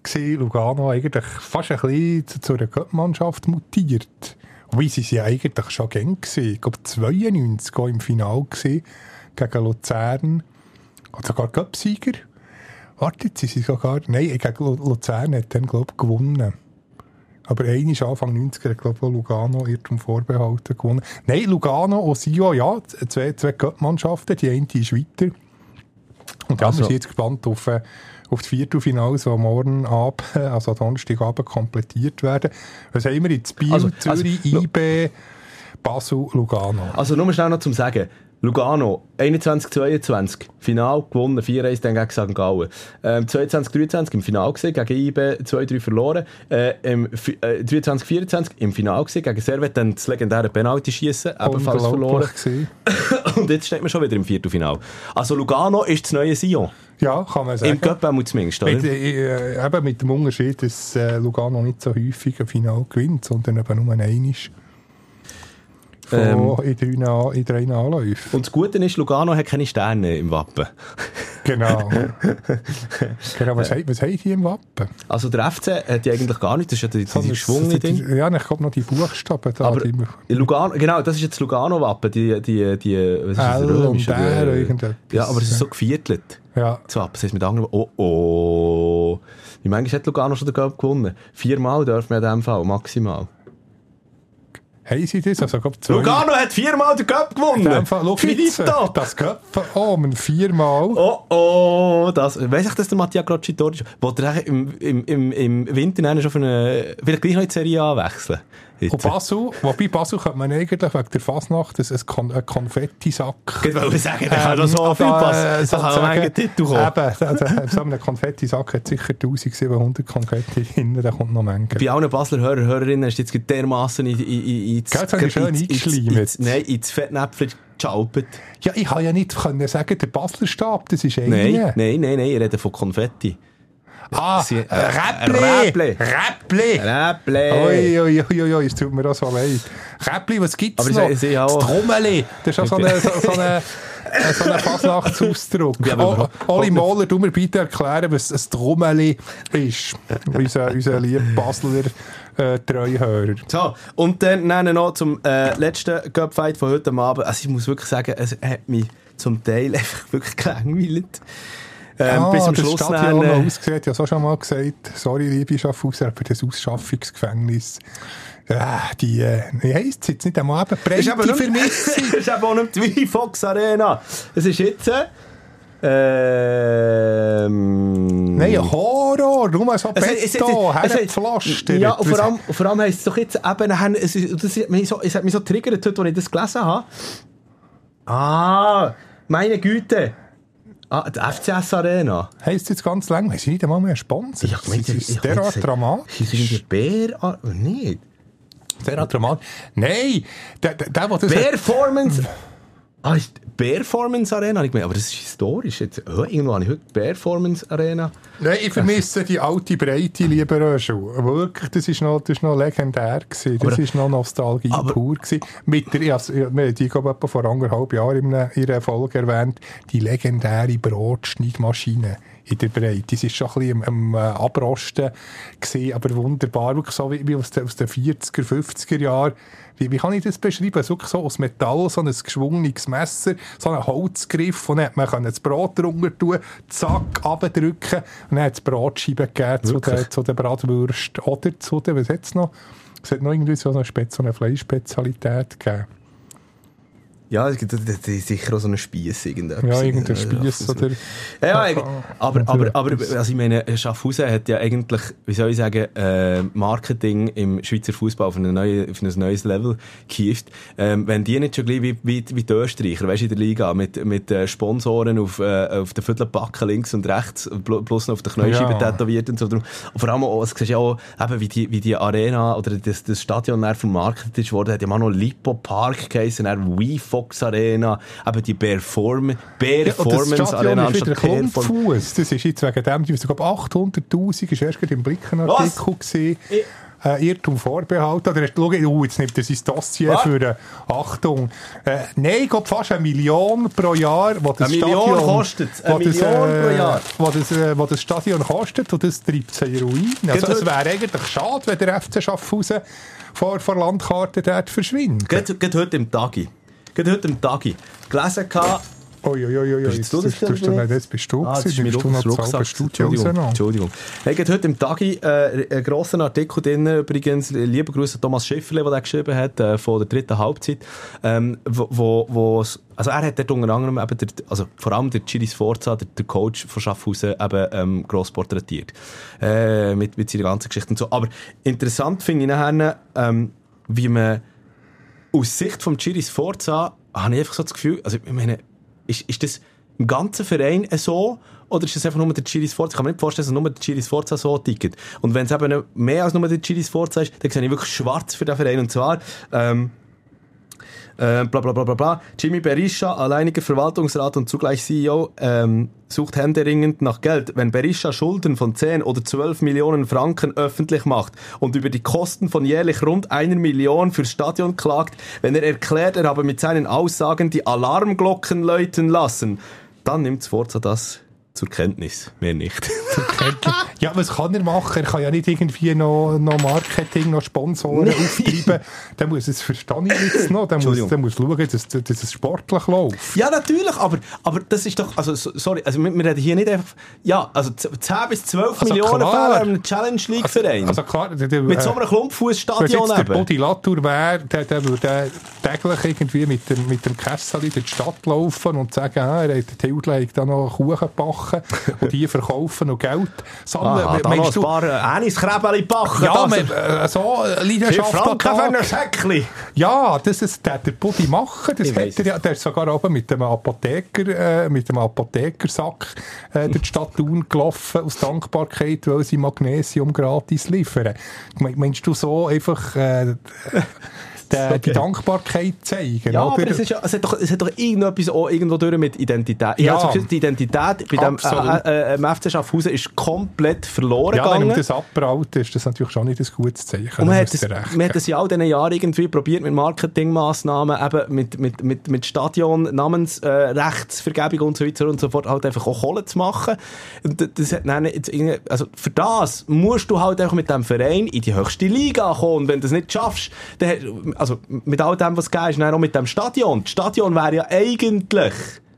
gewesen, Lugano eigentlich fast ein bisschen zu, zu einer Cup-Mannschaft mutiert. Wobei sie ja eigentlich schon gern gewesen. Ich glaube, zweiundneunzig auch im Finale gewesen, gegen Luzern. Und sogar Cup-Sieger. Wartet, sie sind sogar... Nein, gegen Luzern hat dann, glaube ich, gewonnen. Aber einmal Anfang neunziger hat, glaube ich, Lugano Irrtum vorbehalten gewonnen. Nein, Lugano und Sio, ja, zwei, zwei Cup-Mannschaften, die eine ist weiter. Und dann also. sind wir jetzt gespannt auf, auf die Viertelfinals, die morgen Abend, also Donnerstagabend, komplettiert werden. Was haben wir jetzt? Biel, also, Zürich, also, I B, Basel, Lugano. Also nur schnell noch zum Sagen. Lugano, einundzwanzig zweiundzwanzig, Final gewonnen, vier eins dann gegen Sankt Gallen. Ähm, zweiundzwanzig dreiundzwanzig im Final gewesen, gegen I B zwei drei verloren. Äh, im, äh, dreiundzwanzig vierundzwanzig im Final gewesen, gegen Servet dann das legendäre Penalty-Schiessen, ebenfalls verloren. Und jetzt steht man schon wieder im Viertelfinal. Also Lugano ist das neue Sion. Ja, kann man sagen. Im Cup auch zumindest, oder? Mit, äh, eben mit dem Unterschied, dass äh, Lugano nicht so häufig ein Final gewinnt, sondern eben nur einmal. Ähm, in, drei, in drei Anläufen. Und das Gute ist, Lugano hat keine Sterne im Wappen. Genau. genau was, was haben die im Wappen? Also der F C hat ja eigentlich gar nichts, das ist ja die, so die geschwungene Ding. Ja, ich glaube noch die Buchstaben da. Aber die Lugano, genau, das ist jetzt das Lugano-Wappen, die, die, die, was ist das, L römische? Und R, irgendetwas. Ja, aber es ist so geviertelt. Ja. Das Wappen, das heißt mit anderen, oh oh. Wie manchmal hat Lugano schon den Cup gewonnen? Viermal dürfen wir in diesem Fall, maximal. Haben sie das? Also, glaub, zwei... Lugano hat viermal den Cup gewonnen! Finito! Das Cup, oh, man, viermal. Oh, oh, das... Weiss ich, dass der Mattia Crocitor ist? Wollte er im, im, im, im Winter schon für eine... Vielleicht gleich noch in die Serie A wechseln? Und Basel, wobei Basel könnte man eigentlich wegen der Fasnacht ein, ein, ein Konfettisack... Ich wollte sagen, da kann ähm, so viel passen. Da kann man einen Titel kommen. Eben, so ein Konfettisack hat sicher eintausendsiebenhundert Konfetti drin, da kommt noch Menge. Bei allen Basler Hörer, Hörerinnen ist jetzt dermassen in, in, in, ins... Gell, das schön eingeschleimt. Nein, ins Fettnäpfchen geschalpet. Ja, ich kann ja nicht können sagen, der Basler Stab, das ist einer. Nein, nein, nein, nein, ich rede von Konfetti. Ah, äh, Räppli! Räppli! Räppli! Ui, ui, ui, ui, es tut mir auch so leid. Räppli, was gibt's noch? Ich, ich auch. Das Trommeli! Das ist ja so eine, so, so eine, so eine Fasnachtsausdruck. Oh, Oli Mohler, du mir bitte erklären, was ein Trommeli ist. unser, unser lieber Basler äh, Treuhörer. So, und dann noch zum äh, letzten Cup-Fight von heute Abend. Also ich muss wirklich sagen, es hat mich zum Teil einfach wirklich gelangweilt. Ähm, ah, bis zum das Schluss Stadion dann, noch ausgesehen, ich habe es auch schon mal gesagt, sorry, liebe Schaffhauser, für das Ausschaffungsgefängnis. Äh, die, äh, wie heisst es jetzt nicht einmal eben Breite Vermissung? Es ist eben auch nicht die Fox Arena. Es ist jetzt, ähm... Nein, Horror, nur so Beton, hergepflastert. Ja, und vor allem, vor allem heisst es doch jetzt eben, es, das hat mich so, es hat mich so triggert, als ich das gelesen habe. Ah, meine Güte. Ah, die F C S Arena. Heisst jetzt ganz lang, wir sind nicht einmal mehr Sponsor. Ja, das ist derart dramatisch. Das ist ein Bär... Ah, nicht? Derart dramatisch. Nein! Der, der, der, der das Performance... Ah, ist Performance Arena? Aber das ist historisch. Jetzt, oh, irgendwo habe ich heute Performance Arena. Nein, ich vermisse die alte Breite, lieber Röschel. Wirklich, das ist noch, das ist noch legendär gewesen. Das aber, ist noch Nostalgie aber, pur gewesen. Mit der, also, wir haben die, glaube ich, vor anderthalb Jahren in einer Folge erwähnt, die legendäre Brotschneidmaschine in der Breite. Das war schon ein bisschen am, am Abrosten gewesen, aber wunderbar. Wirklich so wie, wie aus, den, aus den vierziger, fünfziger Jahren. Wie, wie kann ich das beschreiben? So, so aus Metall, so ein geschwungenes Messer, so ein Holzgriff, und dann hat man das Brot drunter tun, zack, abdrücken, und dann hat es Brotscheiben gegeben zu den, zu den Bratwürsten oder zu den, was hat es noch? Es hat noch irgendwie so eine, Spe- so eine Fleischspezialität gegeben. Ja, es gibt sicher auch so einen Spieß. Ja, irgendein Spieß oder... Ja, ja, aber, aber, aber also ich meine, Schaffhausen hat ja eigentlich, wie soll ich sagen, äh, Marketing im Schweizer Fußball auf, auf ein neues Level gehievt. Ähm, wenn die nicht schon gleich wie, wie, wie die Österreicher, weißt du, in der Liga, mit, mit äh, Sponsoren auf, äh, auf den Viertelbacken links und rechts, plus noch auf den Knäuscheiben ja. tätowiert und so. Und vor allem auch, es siehst ja auch, eben, wie die, wie die Arena oder das, das Stadion vermarktet ist worden, hat ja mal noch Lipo Park geheißen, dann Wii Fox Arena, aber die Perform- Performance ja, Arena anstatt Performance. Das ist jetzt wegen dem, ich glaube achthunderttausend ist erst gerade im Blickenartikel gesehen. äh, Irrtum vorbehalten. Oder schau, uh, jetzt nimmt er sein Dossier Was? für eine Achtung. Äh, nein, ich glaube fast eine Million pro Jahr, wo das eine Million Stadion kostet. Eine das, Million äh, pro Jahr. Wo das, äh, wo das Stadion kostet und das treibt es in Ruin. Also es wäre eigentlich schade, wenn der F C Schaffhausen vor der Landkarte dort verschwindet. Geht, geht heute im Tagi. Geht heute im Tagi. Gelesen gehabt. Uiuiui, das, das, das, das, das, das bist du. Ah, das ist mein Rucksack. Entschuldigung. Entschuldigung. Hey, geht heute im Tagi äh, einen grossen Artikel drin, übrigens, liebe Grüße an Thomas Schifferle, der den geschrieben hat, äh, von der dritten Halbzeit, ähm, wo, wo, wo, also er hat dort unter anderem eben, der, also vor allem der Ciri Sforza, der, der Coach von Schaffhausen, eben ähm, gross porträtiert. Äh, mit, mit seiner ganzen Geschichte und so. Aber interessant finde ich nachher, ähm, wie man aus Sicht von Ciri Sforza, habe ich einfach so das Gefühl, also ich meine, Ist, ist das im ganzen Verein so? Oder ist das einfach nur der Ciri Sforza? Ich kann mir nicht vorstellen, dass nur der Ciri Sforza so tickt. Und wenn es eben mehr als nur der Ciri Sforza ist, dann sehe ich wirklich schwarz für den Verein. Und zwar, ähm, äh, bla bla bla bla bla. Jimmy Berisha, alleiniger Verwaltungsrat und zugleich C E O, ähm, sucht händeringend nach Geld. Wenn Berisha Schulden von zehn oder zwölf Millionen Franken öffentlich macht und über die Kosten von jährlich rund einer Million fürs Stadion klagt, wenn er erklärt, er habe mit seinen Aussagen die Alarmglocken läuten lassen, dann nimmt Sforza das zur Kenntnis. Mehr nicht. Ja, was kann er machen? Er kann ja nicht irgendwie noch, noch Marketing, noch Sponsoren auftreiben. Der muss es verstehen jetzt noch. Der muss, der muss schauen, dass, dass es sportlich läuft. Ja, natürlich, aber, aber das ist doch, also, sorry, also wir, wir reden hier nicht einfach, ja, also zehn bis zwölf also Millionen Fälle im Challenge League Verein. Also, also klar, der, der, mit so einem Klumpfußstadion eben. Wenn der Bodi Latour wäre, der, der würde täglich irgendwie mit dem, mit dem Kessel in die Stadt laufen und sagen, ah, er hat die Hildleik da noch Kuchen backen und die verkaufen und Geld sammeln. Ah, da noch ein paar Anis-Krebeli backen. Ja, man, äh, so Leidenschaft. Franken für ein Säckchen. Ja, das ist der, der Bodi machen. Das hat er, ja, der ist sogar oben mit dem Apotheker, äh, mit dem Apothekersack äh, durch die Stadt Thun gelaufen, aus Dankbarkeit, weil sie Magnesium gratis liefern. Meinst du so einfach... Äh, Die, okay. die Dankbarkeit zeigen. Ja, oder? aber es, ist ja, es, hat doch, es hat doch irgendetwas auch irgendwo durch mit Identität. Ich ja. habe die Identität bei dem äh, äh, F C Schaffhausen ist komplett verloren ja, gegangen. Wenn man das abbraut, ist das natürlich schon nicht ein gutes Zeichen. Und man hat, das, man hat das ja all diesen Jahren irgendwie probiert mit Marketingmaßnahmen, eben mit, mit, mit, mit Stadion, Namensrechtsvergebung äh, und so weiter und so fort, halt einfach auch Kohle zu machen. Und das hat dann, also für das musst du halt einfach mit dem Verein in die höchste Liga kommen. Und wenn du das nicht schaffst, dann also mit all dem, was gegeben ist, auch mit dem Stadion. Das Stadion wäre ja eigentlich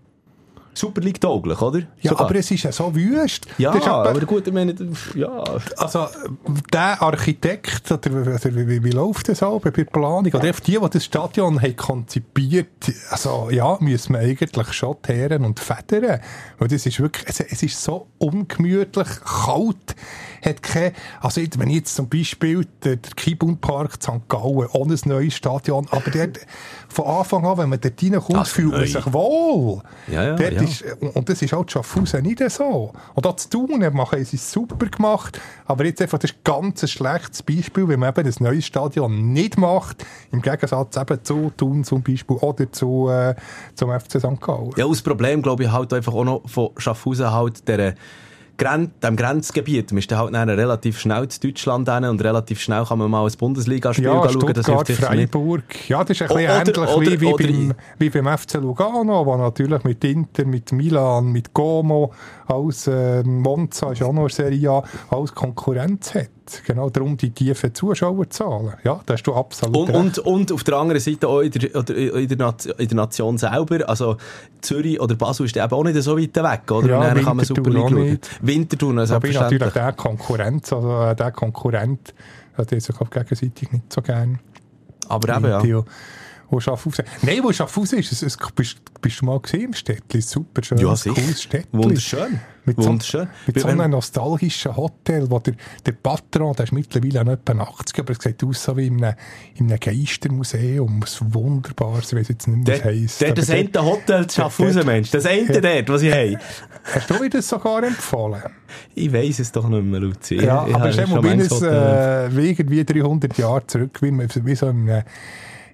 Super League tauglich, oder? Ja, sogar. Aber es ist ja so wüst. Ja, das ist aber, aber gut, ich meine, ja. Also, der Architekt, oder, oder wie, wie läuft das auch bei der Planung? Oder einfach die, die das Stadion haben konzipiert, also, ja, müssen wir eigentlich schon teeren und federn. Weil das ist wirklich, es, es ist so ungemütlich, kalt, hat keine, also, wenn ich jetzt zum Beispiel der, der Kibun-Park Sankt Gallen, ohne ein neues Stadion, aber der, von Anfang an, wenn man dort reinkommt, fühlt man sich wohl. Ja, ja, ja. Ist, und das ist auch Schaffhausen nicht so. Und auch zu Thun haben sie es super gemacht, aber jetzt einfach, das ist ganz ein schlechtes Beispiel, wenn man eben das neue Stadion nicht macht, im Gegensatz eben zu Thun zum Beispiel oder zu, äh, zum F C Sankt Gallen. Ja, das Problem, glaube ich, halt einfach auch noch von Schaffhausen halt der Gren- dem Grenzgebiet. Man ist dann halt dann relativ schnell zu Deutschland hin und relativ schnell kann man mal ein Bundesliga-Spiel ja, schauen. Stuttgart, das Freiburg. Nicht. Ja, das ist ein bisschen oder, ähnlich oder, wie, wie, oder, beim, wie beim F C Lugano, wo natürlich mit Inter, mit Milan, mit Como, als äh, Monza ist auch noch eine Serie A, als Konkurrenz hat. Genau, darum die tiefen Zuschauerzahlen. Ja, da hast du absolut und, recht. Und, und auf der anderen Seite auch in der, oder in der, Nation, in der Nation selber, also Zürich oder Basel ist eben auch nicht so weit weg, oder? Ja, und dann kann man Super League schauen. Winterthur, also aber natürlich der Konkurrenz, also äh, der Konkurrent, äh, der ist auch gegenseitig nicht so gern. Aber eben, ja. Die, wo Schaffhausen. Nein, wo Schaffhausen ist, es, es, bist, bist du mal gesehen im Städtli? Super schön, ja, cooles Städtli. Wunderschön. Mit Wunderschön. So, mit so einem nostalgischen Hotel, wo der, der Patron, der ist mittlerweile noch etwa achtzig, aber es sieht aus so wie in einem, in einem Geistermuseum. Es ist wunderbar, ich weiss jetzt nicht mehr, was es heisst. Der, das eine Hotel zu Schaffhausen, Mensch. Das eine ja. dort, was ich habe. Hast du mir das sogar empfohlen? Ich weiss es doch nicht mehr, Luzi. Ja, ich aber es ist immer wie irgendwie dreihundert Jahre zurück, wie, wie so ein...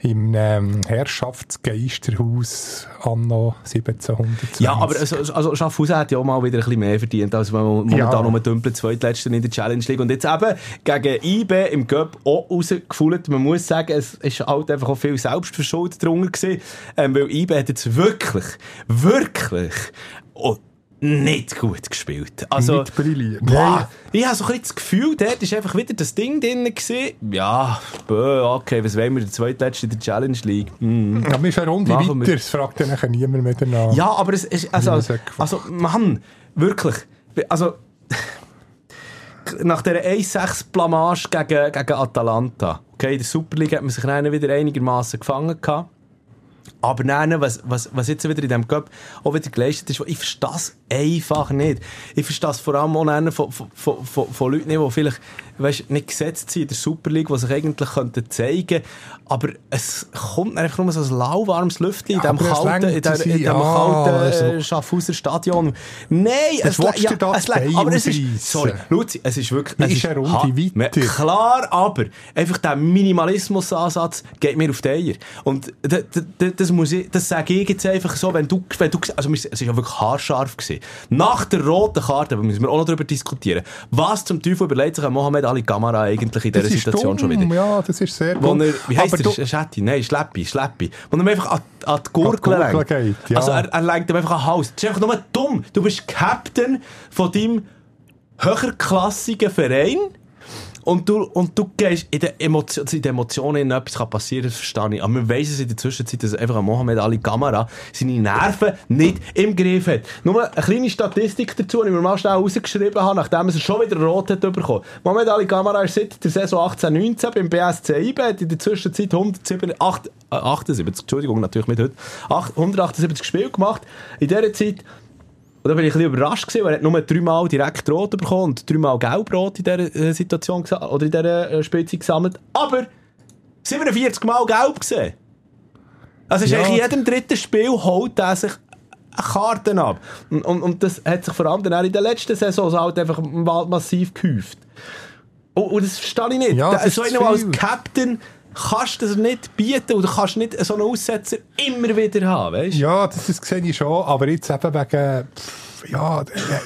im ähm, Herrschaftsgeisterhaus anno siebzehnhundertzwanzig. Ja, aber also, also Schaffhausen hat ja auch mal wieder ein bisschen mehr verdient, als man momentan ja. nur dümpelt, zweitletzter in der Challenge League. Und jetzt eben gegen I B im Cup auch rausgefühlt. Man muss sagen, es ist halt einfach auch viel Selbstverschuldet drunter gewesen, ähm, weil I B hat jetzt wirklich, wirklich oh, nicht gut gespielt. Also, nicht brilliert. Boah, ich habe so ein bisschen das Gefühl, dort war einfach wieder das Ding drin gewesen. Ja, bö, okay, was wollen wir, der zweitletzte in der Challenge League? Mm. Ja, wir sind eine Runde Machen weiter, das fragt ja nachher niemand mehr danach. Ja, aber es ist, also, also, Mann, wirklich, also, nach dieser eins sechs Blamage gegen, gegen Atalanta, okay, in der Super League hat man sich dann wieder einigermaßen gefangen gehabt. Aber nein, was, was, was jetzt wieder in diesem Cup auch wieder geleistet ist, ich verstehe das einfach nicht. Ich verstehe das vor allem auch von, von, von, von Leuten nicht, die vielleicht weißt, nicht gesetzt sind in der Super League, die sich eigentlich könnten zeigen. Aber es kommt einfach nur so ein lauwarmes Lüftchen in diesem ja, kalten, in der, in dem ja, kalten also, äh, Schaffhauser Stadion. Nein, es, es, ja, es aber es ist, sorry, Luzi, es ist wirklich, es ist, ist eine Runde weiter. Klar, aber einfach der Minimalismus-Ansatz geht mir auf die Eier. Und das, das, das muss ich, das sage ich jetzt einfach so, wenn du, wenn du, also es ist ja wirklich haarscharf gewesen. Nach der roten Karte, da müssen wir auch noch darüber diskutieren, was zum Teufel überlegt sich Mohamed Ali Camara eigentlich in dieser Situation dumm. schon wieder? Ja, das ist sehr dumm. Er, wie heisst er? Schetti? Nein, Schleppi, Schleppi. Wo er ihm einfach an, an die Gurgel lenkt. Geht, ja. Also er, er lenkt ihm einfach an den Hals. Das ist einfach nur dumm. Du bist Captain von deinem höherklassigen Verein. Und du, und du gehst in den Emotionen, in den Emotionen etwas kann passieren, das verstehe ich. Aber wir weiss es in der Zwischenzeit, dass einfach Mohamed Ali Camara seine Nerven nicht im Griff hat. Nur eine kleine Statistik dazu, die ich mir mal schnell rausgeschrieben habe, nachdem er schon wieder rot hat bekommen. Mohamed Ali Camara ist seit der Saison achtzehn neunzehn beim B S C I B, hat in der Zwischenzeit hundertsiebzig, achtundsiebzig, Entschuldigung, natürlich nicht heute, hundertachtundsiebzig Spiele gemacht. In dieser Zeit, und da bin ich ein bisschen überrascht gewesen, weil er hat nur dreimal direkt rot bekommen und dreimal gelb-rot in dieser äh, Situation oder in dieser äh, Spielzeit gesammelt. Aber siebenundvierzig Mal gelb gesehen. Also ja. Ist in jedem dritten Spiel holt er sich Karten ab. Und, und, und das hat sich vor allem dann auch in der letzten Saison halt einfach massiv gehäuft. Und, und das verstehe ich nicht. Ja, so einer als Captain kannst du das nicht bieten oder kannst nicht so einen Aussetzer immer wieder haben, weißt? Ja, das, das sehe ich schon, aber jetzt eben wegen, pff, ja,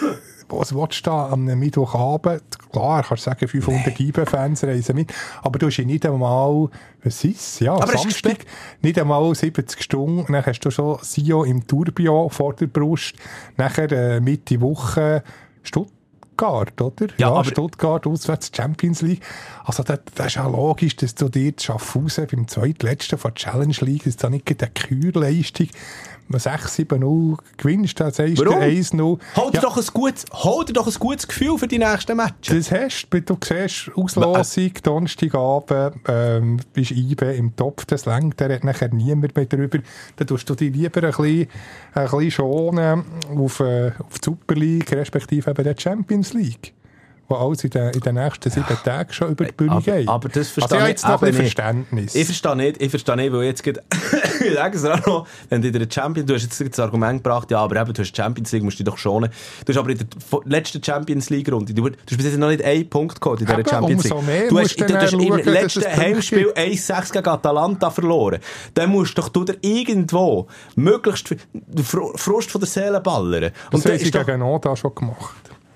was willst du da am Mittwochabend? Klar, kannst du sagen, fünfhundert I B-Fans reisen mit, aber du hast ja nicht einmal, was ist ja, aber Samstag, nicht einmal siebzig Stunden, dann hast du schon Sio im Tourbillon vor der Brust, nachher äh, Mitte Woche Stuttgart. Stuttgart, oder? Ja, ja aber Stuttgart, auswärts Champions League. Also das, das ist ja logisch, dass du dir Schaffhausen beim zweitletzten von der Challenge League, das ist da nicht eine Kürleistung, sechs sieben null gewinnst, dann sagst du eins null. Hol dir ja. doch ein gutes, hol dir doch ein gutes Gefühl für die nächsten Matches. Das hast du, du siehst, Auslosung, Donnerstagabend, ähm, bist I B im Topf, das längt, da redet nachher niemand mehr drüber. Dann tust du dich lieber ein bisschen, ein bisschen schonen auf, äh, auf die Super League, respektive eben der Champions League, wo alles in den, in den nächsten sieben Tagen schon über die Bühne aber, geht. Aber das verstehe also, ich jetzt noch ein Verständnis. Ich verstehe nicht, ich verstehe nicht, weil jetzt geht, ich sage es auch noch, wenn du in der Champions, du hast jetzt das Argument gebracht, ja, aber eben, du hast Champions League, musst du dich doch schonen. Du hast aber in der letzten Champions League Runde, du, du hast bis jetzt noch nicht einen Punkt geholt in dieser eben, Champions League. Mehr du hast, du, du hast im schauen, letzten Heimspiel eins sechs gegen Atalanta verloren. Dann musst doch du dir irgendwo möglichst den Frust von der Seele ballern. Und das haben sie gegen Oda schon gemacht.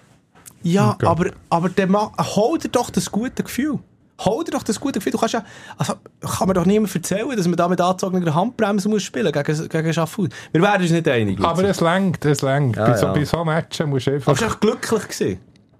Ja, okay. aber, aber der Mann, hol dir doch das gute Gefühl. Hol dir doch das gute Gefühl. Du kannst ja, also, kann mir doch niemand erzählen, dass man da mit angezogener Handbremse muss spielen gegen, gegen Schaffhausen. Wir werden uns nicht einig. Aber es längt, es längt. Ja, bei, so, ja. bei so Matchen musst du einfach... Aber bist du glücklich gewesen?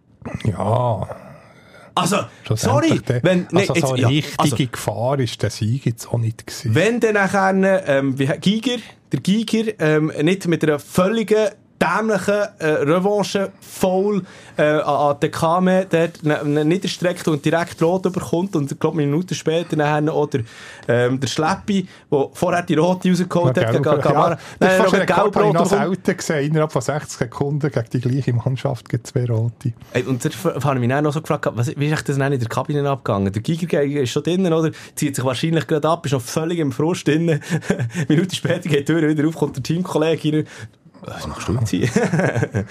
Ja. Also, sorry. Wenn, nee, also so jetzt, eine ja, richtige also, Gefahr ist der Sieg jetzt auch nicht gewesen. Wenn dann nachher, ähm, wie Giger, der Giger, ähm, nicht mit einer völligen dämlichen äh, Revanche-Foul äh, an der Kame dort ne, niederstreckt und direkt rot bekommt und ich glaube Minuten später nachher oder ähm, der Schleppi, der vorher die rote rausgeholt hat gegen Camara. Das ist fast gelb rot noch selten gesehen, innerhalb von sechzig Sekunden gegen die gleiche Mannschaft gibt zwei rote. Hey, und da habe ich mich dann noch so gefragt, was, wie ist das denn in der Kabine abgegangen? Der Giger ist schon drinnen, oder? Zieht sich wahrscheinlich gerade ab, ist noch völlig im Frust drinnen. Minuten später geht die Tür wieder auf, kommt der Teamkollege rein. Was machst du jetzt hier?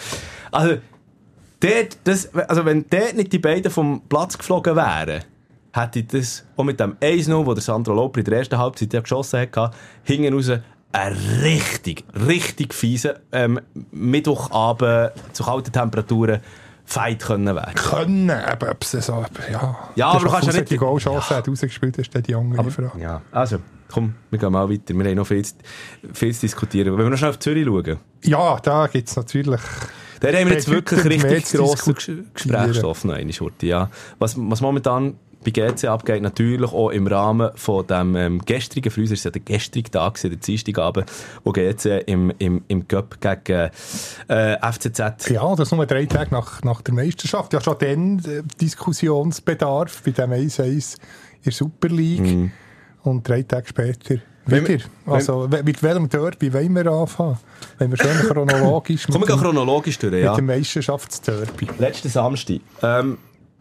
also, dort, das, also, wenn dort nicht die beiden vom Platz geflogen wären, hätte das auch mit dem eins null, wo der Sandro Loper in der ersten Halbzeit ja geschossen hat, hinten raus ein richtig, richtig fiesen ähm, Mittwochabend zu kalten Temperaturen Fight können werden. Können, eben, ob es so, ja. Ja, aber du kannst ja nicht... die Goalchance hat rausgespielt, ist dann die andere Frage. Ja, also, komm, wir gehen mal weiter. Wir haben noch viel, viel zu diskutieren. Wenn wir noch schnell auf Zürich schauen. Ja, da gibt es natürlich... Da haben wir jetzt wirklich richtig grossen Gesprächsstoff noch einmal, ja. Was, was momentan bei G C abgeht, natürlich auch im Rahmen von dem ähm, gestrigen, für uns war es ja der gestrige Tag, der Dienstagabend, wo G C im, im, im Cup gegen äh, F C Z... Ja, das nur drei Tage nach, nach der Meisterschaft. Ja, schon dann äh, Diskussionsbedarf bei dem eins eins in der Super League. Mm. Und drei Tage später wieder. Wir, also, wenn, mit welchem Derby wollen wir anfangen? Wenn wir schön chronologisch... Kommen wir chronologisch durch, ja. Mit dem Meisterschaftsderby. Letzten Samstag. Ähm,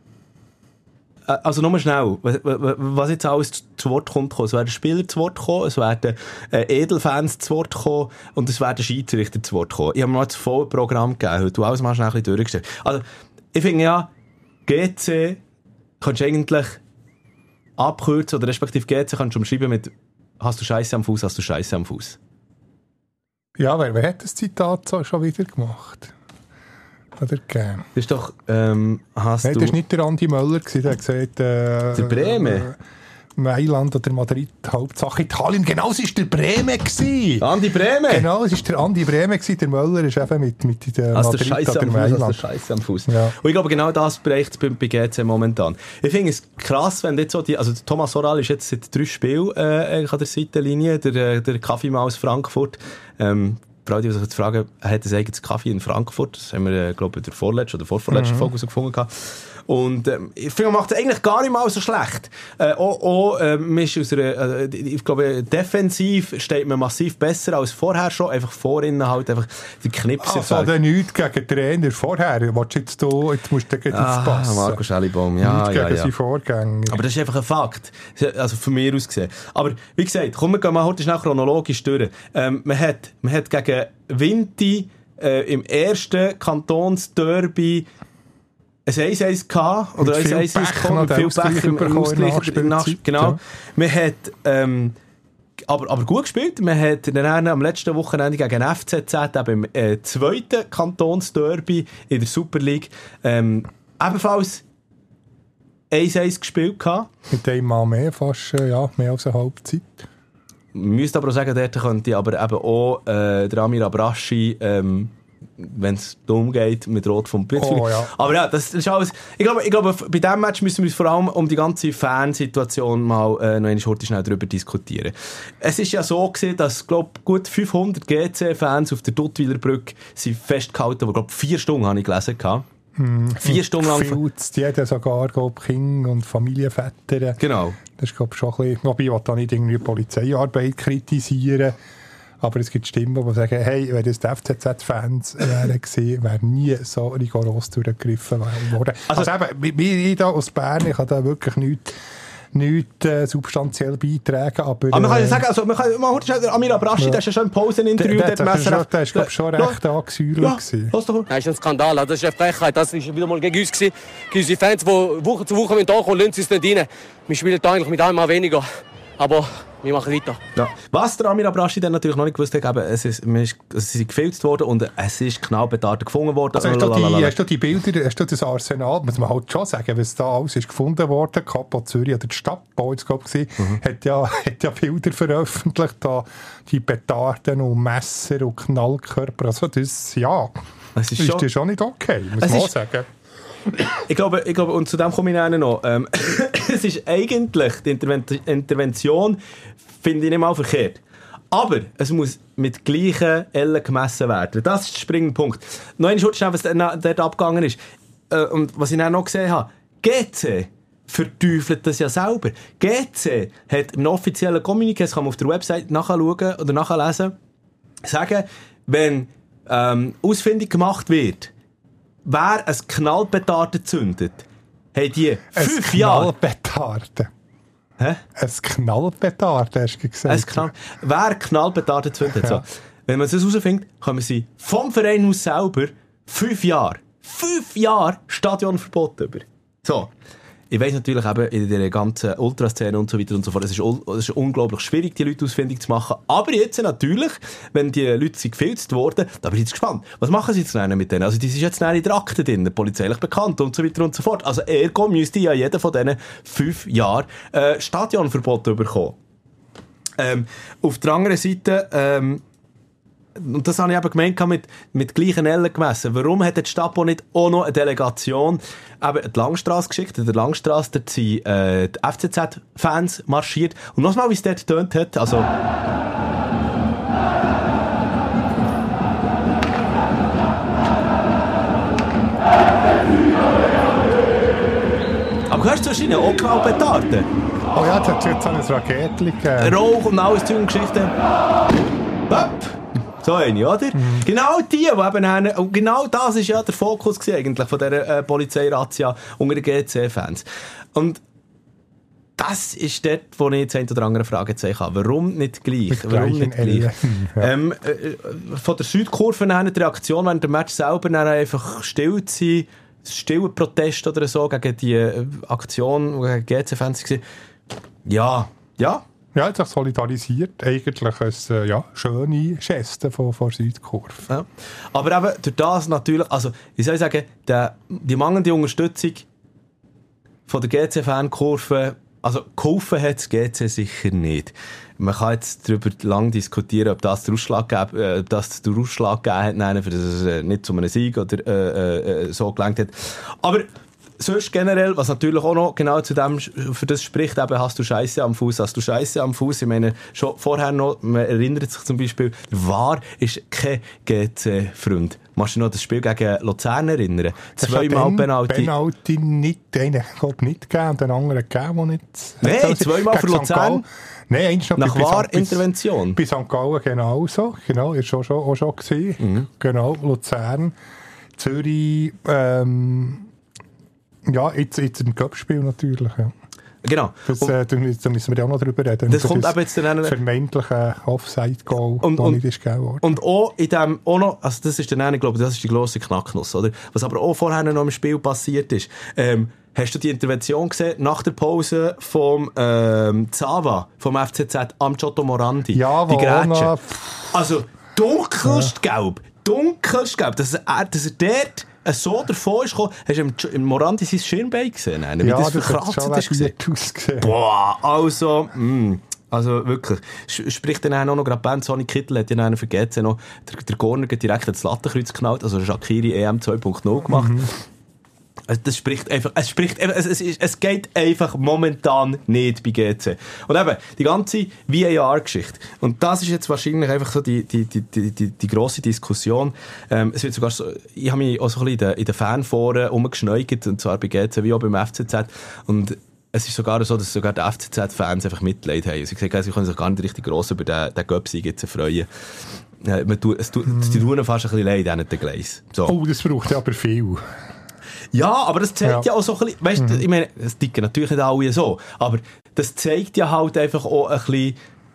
Also nur schnell, was jetzt alles zu Wort kommt, es werden Spieler zu Wort kommen, es werden äh, Edelfans zu Wort kommen und es werden Schiedsrichter zu Wort kommen. Ich habe mir mal das volle Programm gegeben, heute du alles mal schnell ein bisschen durchgestellt. Also, ich finde ja, G C kannst du eigentlich abkürzen, oder respektive G C kannst du umschreiben mit «Hast du Scheiße am Fuß, hast du Scheiße am Fuß». Ja, wer, wer hat das Zitat so schon wieder gemacht? Oder gegeben? Das ist doch, ähm, hast Nein, du... das war nicht der Andi Möller, der hat gesagt... Äh, der Bremen? Äh, Mailand oder Madrid, Hauptsache Italien. Genau, es war der Bremen gewesen. Andi Bremen? Genau, es war der Andi Bremen gewesen. Der Möller ist eben mit, mit der also Madrid der oder Mailand. Also der Scheiße am Fuß. Ja. Und ich glaube, genau das bereicht es bei, bei G C momentan. Ich finde es krass, wenn jetzt so die, also Thomas Soral ist jetzt seit drei Spielen äh, an der Seitenlinie, der, der Kaffeemann aus Frankfurt. Ähm, Frau, die sich jetzt fragen, hat es eigenes Kaffee in Frankfurt? Das haben wir, glaube ich, in der vorletzten oder vorvorletzten mhm. Folge so gefunden. Und ähm, ich finde, man macht es eigentlich gar nicht mal so schlecht. Äh, auch, auch, äh, ist aus einer, äh, ich glaube, defensiv steht man massiv besser als vorher schon. Einfach vorhin halt einfach die Knipse. Also dann nichts gegen den Trainer vorher. Willst jetzt, du, jetzt musst du gegen ah, aufpassen. Marco Schellibaum, ja, nichts ja, gegen ja. seinen Vorgänger. Aber das ist einfach ein Fakt. Also von mir aus gesehen. Aber wie gesagt, komm, wir gehen mal heute schnell chronologisch durch. Ähm, man hat, man hat gegen Vinti äh, im ersten Kantonsderby ein eins eins gehabt, oder ein eins eins gekommen, mit viel Pech im, im Ausgleich. Nach, genau. Ja. Man hat, ähm, aber, aber gut gespielt. Man hat dann am letzten Wochenende gegen F C Z eben im äh, zweiten Kantonsderby in der Super League ähm, ebenfalls eins eins gespielt gehabt. Mit einmal mehr, fast ja, mehr als eine Halbzeit. Man müsste aber auch sagen, dort könnte aber eben auch äh, der Amir Abraschi ähm, wenn es darum geht, mit Rot vom Platz. Oh, ja. Aber ja, das ist alles... Ich glaube, ich glaube, bei diesem Match müssen wir uns vor allem um die ganze Fansituation mal äh, noch eine Schurte schnell darüber diskutieren. Es ist ja so gewesen, dass, glaube gut fünfhundert G C-Fans auf der Duttwiler Brücke sind festgehalten, wo, glaube vier Stunden habe ich gelesen hatte. Mm, vier Stunden lang... Gefilzt, jeder sogar, glaube Kinder und Familienväter. Genau. Das ist, glaube ich, schon ein bisschen... Wobei, ich will da nicht irgendwie Polizeiarbeit kritisieren. Aber es gibt Stimmen, die sagen, hey, wenn das die F C Z-Fans wären gewesen, wäre nie so rigoros durchgegriffen worden. Also, also eben, wir hier aus Bern, ich kann da wirklich nichts nicht äh, substanziell beitragen, aber... Aber man kann ja äh, sagen, also, man kann, man hört Amir Abraschi, ja. Der ist ja schon im Pauseninterview, der, der, der, der, der ist, glaube ich, schon recht ja. angesäuert ja. gewesen. Lass doch. Das ist ein Skandal, das ist eine Frechheit, das ist wieder mal gegen uns gewesen, gegen unsere Fans, die Woche zu Woche da kommen, lassen sie es nicht rein. Wir spielen da eigentlich mit einmal weniger, aber... Wir machen weiter. Ja. Was der Amir Abraschi dann natürlich noch nicht gewusst hat, eben, es ist, ist, es ist gefilzt worden und es ist Knallbetarde gefunden worden. Also hast, du die, hast du die Bilder, hast du das Arsenal, muss man halt schon sagen, was da alles ist gefunden worden, Kapo Zürich oder die Stadt, wo jetzt glaube ich mhm. hat ja, hat ja Bilder veröffentlicht, da die Petarden und Messer und Knallkörper, also das, ja, es ist, ist schon, das schon nicht okay, muss man auch sagen. Ich glaube, ich glaube, und zu dem komme ich dann noch. Ähm, es ist eigentlich, die Interven- Intervention finde ich nicht mal verkehrt. Aber es muss mit gleichen Ellen gemessen werden. Das ist der springende Punkt. Noch eine Schurte, was dort abgegangen ist. Äh, und was ich dann noch gesehen habe. G C verteufelt das ja selber. G C hat im offiziellen Kommuniqué, das kann man auf der Website nachschauen oder nachlesen, sagen, wenn ähm, ausfindig gemacht wird, wer ein Knallpetarde zündet, haben die fünf Jahre... Knallpetarde? Hä? Ein Knallpetarde, hast du gesagt. Ein Knall... Wer Knallpetarde zündet, ja. So. Wenn man das herausfindet, kommen sie vom Verein aus selber fünf Jahre, fünf Jahre Stadionverbot über. So. ich weiss natürlich eben in der ganzen Ultraszene und so weiter und so fort, es ist, un- es ist unglaublich schwierig, die Leute ausfindig zu machen. Aber jetzt natürlich, wenn die Leute sind gefilzt worden, da bin ich jetzt gespannt. Was machen sie jetzt mit denen? Also, die sind jetzt in der Akte drin, polizeilich bekannt und so weiter und so fort. Also, ergo müsste ja jeder von diesen fünf Jahren äh, Stadionverbot bekommen. Ähm, auf der anderen Seite, ähm, und das habe ich eben gemeint mit, mit gleichen Ellen gemessen. Warum hat die Stapo nicht auch noch eine Delegation eben die Langstrasse geschickt? In der Langstrasse, dort sind äh, die F C Z-Fans marschiert. Und noch mal, wie es dort getönt hat, also... Aber hörst du wahrscheinlich auch Knallpetarden? Oh ja, jetzt hat es ein Raketchen gegeben. Rauch und alles Zeug und Geschichten. Hopp. So eine, oder? Mhm. Genau die, die eben einen, und genau das war ja der Fokus gewesen, eigentlich von dieser äh, Polizeirazzia unter den G C-Fans. Und das ist dort, wo ich jetzt ein oder andere Fragezeichen habe. Warum nicht gleich? Mit Warum nicht gleich? Ja. Ähm, äh, von der Südkurve nach die Reaktion während dem Match selber dann einfach still zu sein, stiller Protest oder so gegen die äh, Aktion, gegen G C-Fans war. Ja, ja. Ja, hat sich solidarisiert. Eigentlich eine äh, ja, schöne Geste von, von Südkurve. Ja. Aber eben durch das natürlich, also ich soll sagen, der, die mangelnde Unterstützung von der G C-Fankurve, also geholfen hat das G C sicher nicht. Man kann jetzt darüber lang diskutieren, ob das den Ausschlag gegeben, äh, ob das den Ausschlag gegeben hat, nein, für das es äh, nicht zu einem Sieg oder äh, äh, so gelangt hat. Aber sonst generell, was natürlich auch noch genau zu dem, für das spricht, eben, hast du Scheiße am Fuß, hast du Scheiße am Fuß. Ich meine, schon vorher noch, man erinnert sich zum Beispiel, der V A R ist kein G C-Freund. Machst du noch das Spiel gegen Luzern erinnern? Zweimal Penalty. Penalty nicht, einen, glaube nicht gegeben und den anderen gegeben, der nicht... Nein, zweimal für Luzern. Nein, eins noch nach V A R-Intervention. Bei Sankt Gallen genauso. Genau, ist schon, schon, auch schon gewesen. Mhm. Genau, Luzern, Zürich, ähm, ja, jetzt, jetzt im Cup-Spiel natürlich, ja. Genau. Das, äh, da müssen wir ja auch noch drüber reden. Das kommt eben jetzt dann einen vermeintlichen Offside-Goal, der nicht ist gegeben worden. Und auch in dem, auch noch, also das ist dann eine, ich glaube, das ist die grosse Knacknuss, oder? Was aber auch vorher noch im Spiel passiert ist, ähm, hast du die Intervention gesehen, nach der Pause vom, ähm, Zava, vom F C Z, am Giotto Morandi? Ja, die Grätsche. Also, dunkelst ja. gelb. Dunkelst gelb. Dass er, dass er dort so davon ist gekommen, hast du im, im Morandi sein Schirnbein gesehen? Wie ja, das, das verkratzt ist ausgesehen. Boah, also, mh. Also wirklich, spricht dann auch noch gerade Band Sonny Kittel hat ja dann für G C noch der, der Corner direkt ins Lattenkreuz geknallt, also Shaqiri E M zwei Punkt null gemacht. Mhm. Also das spricht einfach, es spricht einfach, es, es, es geht einfach momentan nicht bei G C. Und eben, die ganze V A R-Geschichte. Und das ist jetzt wahrscheinlich einfach so die, die, die, die, die, die grosse Diskussion. Ähm, es wird sogar so, ich habe mich auch so ein bisschen in den, in den Fanforen rumgeschneugert, und zwar bei G C wie auch beim F C Z. Und es ist sogar so, dass sogar die F C Z-Fans einfach Mitleid haben. Sie sagen, sie können sich gar nicht richtig gross über den, den Göpsieg jetzt freuen. Ja, man tut, es tut, mm. die tun fast ein bisschen leid, an den Gleis. So. Oh, das braucht ja aber viel. Ja, aber das zeigt ja, ja auch so ein bisschen, weißt du, mhm. ich meine, es ticken natürlich nicht alle so, aber das zeigt ja halt einfach auch ein bisschen,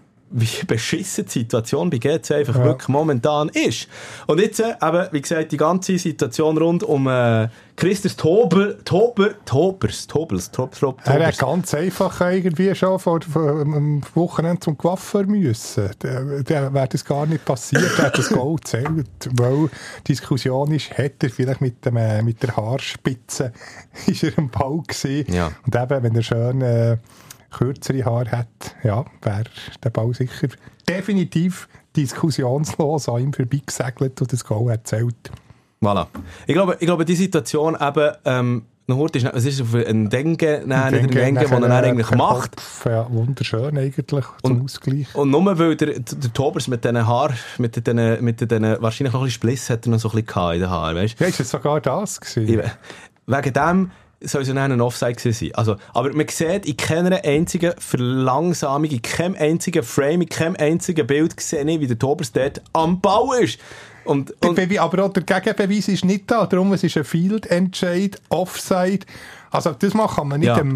wie beschissen die Situation bei G C einfach ja. wirklich momentan ist. Und jetzt, äh, eben, wie gesagt, die ganze Situation rund um äh, Christus Tober, Tober, Tobers, Tobels, Tobers, Tobers. Er hat ganz einfach irgendwie schon vor, vor am Wochenende zum Coiffeur müssen. Der, der wäre das gar nicht passiert, er hat das Goal gezählt, weil die Diskussion ist, hätte er vielleicht mit, dem, äh, mit der Haarspitze ist er am Ball gewesen. Ja. Und eben, wenn er schön äh, kürzere Haare hat, ja, wäre der Ball sicher definitiv diskussionslos an ihm vorbeigesegelt und das Goal erzählt. Voilà. Ich glaube, ich glaube, die Situation eben, ähm, noch ist, es ist auf ein Denken, nein, Denken, nicht ein Denken, das er eigentlich macht. Kopf, ja, wunderschön eigentlich, zum und, Ausgleich. Und nur weil der, der Tobers mit diesen Haaren, mit diesen, mit diesen, wahrscheinlich noch ein bisschen Spliss hat er noch so ein bisschen in den Haaren, weißt du? Ja, ist es sogar das gewesen? Wegen dem soll es ja ein Offside sein. Also, aber man sieht, in keiner einzigen Verlangsamung, in keinem einzigen Frame, in keinem einzigen Bild sehe ich, wie der Tobers dort am Ball ist. Und, und der aber auch der Gegenbeweis ist nicht da. Darum, es ist ein Field-Entscheid, Offside. Also, das kann man nicht ja. dem,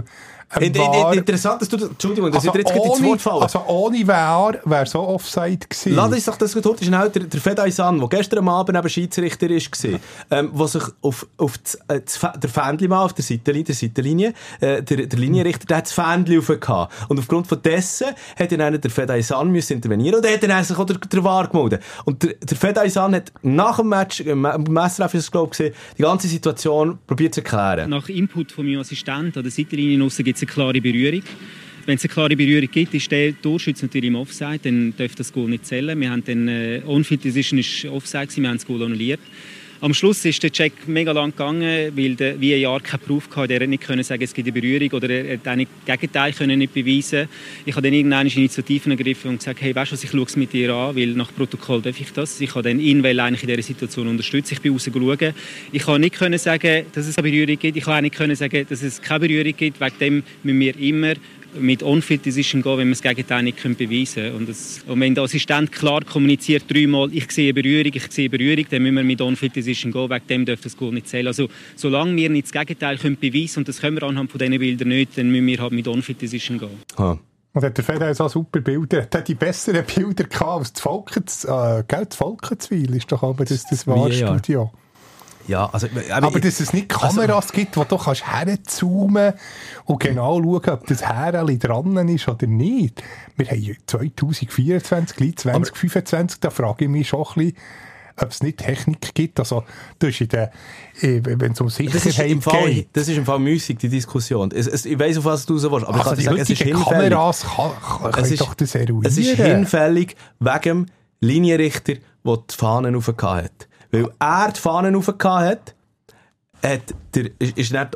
Ähm, in, in, interessant, dass du, Entschuldigung, dass also ich dir jetzt ins Wort falle. Also ohne Wehr wäre so Offside gewesen. Lass uns doch das heute schnell, der, der Fedai San, der gestern am Abend eben Schiedsrichter war, ähm, der sich auf, auf das, äh, das, der Fähnchen auf der Seitenlinie, der, Seitenlinie äh, der, der Linienrichter, der hat das Fähnchen aufgehabt. Und aufgrund von dessen hat dann der Fedai San müssen intervenieren und er hat dann sich auch der, der V A R gemeldet. Und der, der Fedai San hat nach dem Match, im Messerf ist es glaube ich, die ganze Situation probiert zu erklären. Nach Input von meinem Assistenten an der Seitenlinie aussen gibt es eine klare Berührung. Wenn es eine klare Berührung gibt, ist der Torschütze natürlich im Offside, dann darf das Goal nicht zählen. Wir haben dann, äh, On-Field Decision ist Offside gewesen, wir haben das Goal annulliert. Am Schluss ist der Check mega lang gegangen, weil der V A R keinen Proof hatte. Er hätte nicht können sagen, es gibt eine Berührung oder er hätte das Gegenteil können nicht beweisen. Ich habe dann irgendeine Initiativen ergriffen und gesagt, hey, weißt du was, ich schaue es mit dir an, weil nach Protokoll darf ich das. Ich habe dann ihn eigentlich in dieser Situation unterstützt. Ich bin rausgeschaut. Ich habe nicht können sagen, dass es eine Berührung gibt. Ich habe auch nicht können sagen, dass es keine Berührung gibt. Wegen dem müssen wir immer mit On-Field Decision gehen, wenn wir das Gegenteil nicht beweisen können. Und, das, und wenn der Assistent klar kommuniziert, dreimal, ich sehe Berührung, ich sehe Berührung, dann müssen wir mit On-Field Decision gehen, wegen dem darf das Goal nicht zählen. Also, solange wir nicht das Gegenteil können beweisen können, und das können wir anhand von diesen Bildern nicht, dann müssen wir halt mit On-Field Decision gehen. Ah. Und hat der Fedai so super Bilder, hat die besseren Bilder gehabt als das Volkens, äh, das Volkenswil ist doch aber das, das Wahrstudio. Ja, also, aber, aber dass es nicht Kameras also, gibt, wo du kannst herzoomen und genau schauen, ob das Härchen dran ist oder nicht. Wir haben zwanzig vierundzwanzig, zwanzig fünfundzwanzig, da frage ich mich schon ein bisschen, ob es nicht Technik gibt. Also, das ist in der, wenn es um Sicherheit geht. Das ist im Fall müßig, die Diskussion. Es, es, ich weiss, auf was du raus willst, aber also ich kann die sagen, es ist hinfällig. Kameras kann, kann es ist, doch das eruieren. Es ist hinfällig wegen dem Linienrichter, der die Fahnen aufgehauen hat. Weil er die Fahnen aufgehauen hat, hat der, ist, ist nicht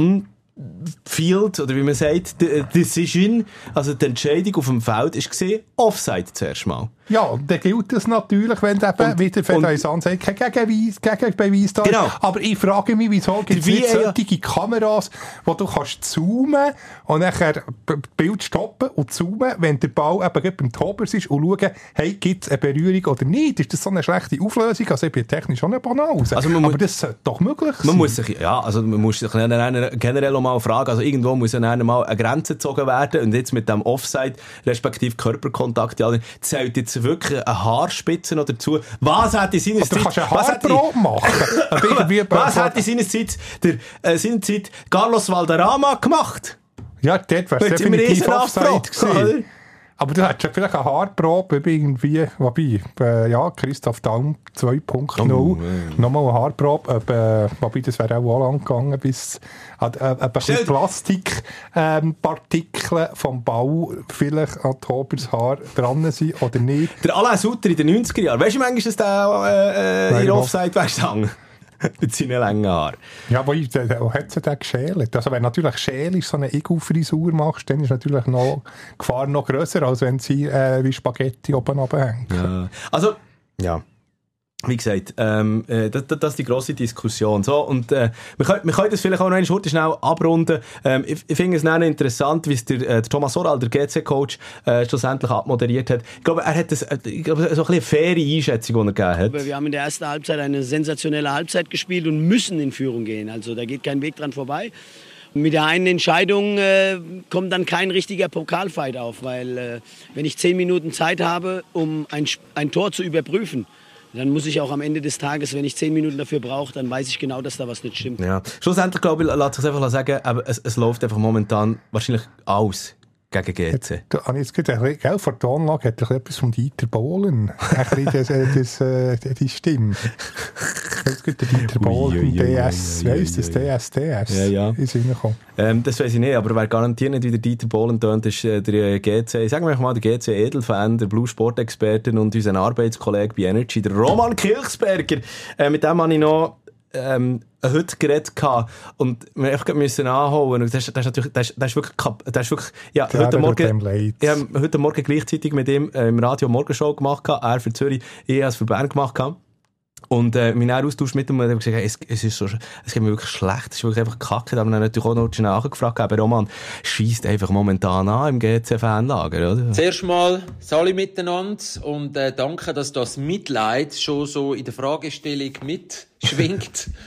on-field, oder wie man sagt, die Decision, also die Entscheidung auf dem Feld, ist gesehen, Offside zuerst mal. Ja, und dann gilt das natürlich, wenn eben, wie der Fedai San sagt, kein Gegenbeweis, Gegenbeweis da genau. ist. Aber ich frage mich, wieso gibt es nicht solche Kameras, wo du kannst zoomen und nachher Bild stoppen und zoomen, wenn der Ball eben beim Tobers ist und schauen, hey, gibt es eine Berührung oder nicht? Ist das so eine schlechte Auflösung? Also ich bin technisch schon eine Banause. Also aber das sollte doch möglich sein. Man muss sich, ja, also man muss sich generell auch mal fragen, also irgendwo muss ja mal eine Grenze gezogen werden und jetzt mit dem Offside, respektive Körperkontakt, ja, zählt jetzt wirklich eine Haarspitze noch dazu. Was hat in seiner Zeit... Du kannst eine Haarprobe machen. Was hat in seiner Zeit der äh, seiner Zeit Carlos Valderrama gemacht? Ja, dort wäre es definitiv Offside gewesen. Aber du hättest vielleicht eine Haarprobe irgendwie, wobei, äh, ja, Christoph Daum zwei Punkt null, oh, nochmal eine Haarprobe, äh, wobei das wäre auch lang gegangen, bis äh, äh, ein bisschen Plastikpartikel ähm, vom Bau vielleicht an Tobers Haar dran sind oder nicht. Der Alain Sutter in den neunziger Jahren, weißt du manchmal, dass der äh, in Offside wäre gestanden? Mit seinen langen Haaren. Ja, wo, wo hat sie denn geschält? Also wenn natürlich schälisch so eine Igel-Frisur machst, dann ist natürlich noch die Gefahr noch grösser, als wenn sie äh, wie Spaghetti oben runterhängt. Ja. Also, ja. Wie gesagt, ähm, äh, das, das ist die grosse Diskussion. So, und, äh, wir, können, wir können das vielleicht auch noch einmal schnell abrunden. Ähm, ich ich finde es nicht interessant, wie es der, äh, der Thomas Oral, der G C-Coach, äh, schlussendlich abmoderiert hat. Ich glaube, er hat das, äh, ich glaube, so ein bisschen eine faire Einschätzung, die er gegeben hat. Aber wir haben in der ersten Halbzeit eine sensationelle Halbzeit gespielt und müssen in Führung gehen. Also da geht kein Weg dran vorbei. Mit der einen Entscheidung äh, kommt dann kein richtiger Pokalfight auf, weil äh, wenn ich zehn Minuten Zeit habe, um ein, ein Tor zu überprüfen, dann muss ich auch am Ende des Tages, wenn ich zehn Minuten dafür brauche, dann weiß ich genau, dass da was nicht stimmt. Ja. Schlussendlich, glaube ich, lässt sich einfach sagen, aber es, es läuft einfach momentan wahrscheinlich alles gegen G C. Da habe ich jetzt gerade, gell, vor der Anlage hat er etwas von Dieter Bohlen. Ein bisschen das, das, äh, die Stimme. Jetzt geht der Dieter Bohlen, D S, wie heisst das? D S D S ja, ja. ist reingekommen. Ähm, das weiss ich nicht, aber wer garantiert nicht, wie der Dieter Bohlen tönt, ist äh, der G C, sagen wir mal, der G C Edelfan, der Blue Sport-Experte und unser Arbeitskollege bei Energy, der Roman Kilchsberger. Äh, mit dem habe ich noch ähm, heute geredet gehabt und wir einfach müssen anholen. Und das, das ist natürlich, das ist, das ist wirklich, das ist wirklich, ja, ja heute Morgen, ich habe heute Morgen gleichzeitig mit ihm äh, im Radio Morgenshow gemacht gehabt, er für Zürich, ich habe es für Bern gemacht gehabt. Und, äh, mein Austausch mit ihm, und er hat gesagt, hey, es, es ist so, es geht mir wirklich schlecht, es ist wirklich einfach kacke. Da haben wir natürlich auch noch schnell nachgefragt, aber Roman, scheisst einfach momentan an im G C-Fanlager, oder? Zuerst mal, alle miteinander und, äh, danke, dass das Mitleid schon so in der Fragestellung mitschwingt.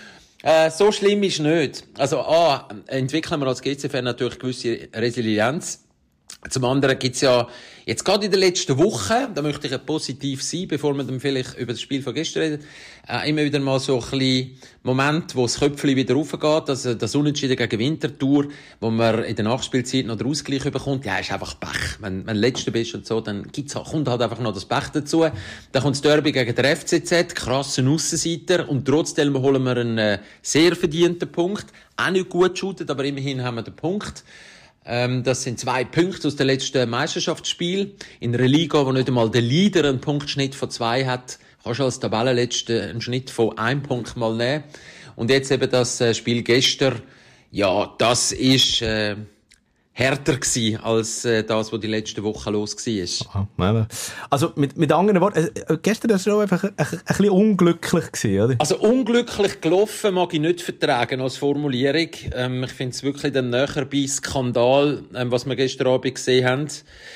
Äh, so schlimm ist nicht. Also, A, entwickeln wir als G C-Fan natürlich gewisse Resilienz. Zum anderen gibt's ja, jetzt gerade in der letzten Woche, da möchte ich ja positiv sein, bevor wir dann vielleicht über das Spiel von gestern reden, äh, immer wieder mal so ein bisschen Moment, wo das Köpfchen wieder raufgeht, also das Unentschieden gegen Winterthur, wo man in der Nachspielzeit noch den Ausgleich bekommt, ja, ist einfach Pech. Wenn, wenn du Letzter bist und so, dann gibt's halt, kommt halt einfach noch das Pech dazu. Dann kommt das Derby gegen den F C Z, krassen Aussenseiter, und trotzdem holen wir einen äh, sehr verdienten Punkt. Auch nicht gut geshootet, aber immerhin haben wir den Punkt. Ähm, das sind zwei Punkte aus dem letzten Meisterschaftsspiel. In einer Liga, wo nicht einmal der Leader einen Punktschnitt von zwei hat, kannst du als Tabellenletzter einen Schnitt von einem Punkt mal nehmen. Und jetzt eben das äh, Spiel gestern, ja, das ist äh, härter gewesen als äh, das, was die letzte Woche los war. Ah, also mit, mit anderen Worten, äh, gestern war es auch einfach ein, ein, ein bisschen unglücklich gewesen, oder? Also unglücklich gelaufen mag ich nicht vertragen als Formulierung. Ähm, ich finde es wirklich dann näher bei Skandal, ähm, was wir gestern Abend gesehen haben.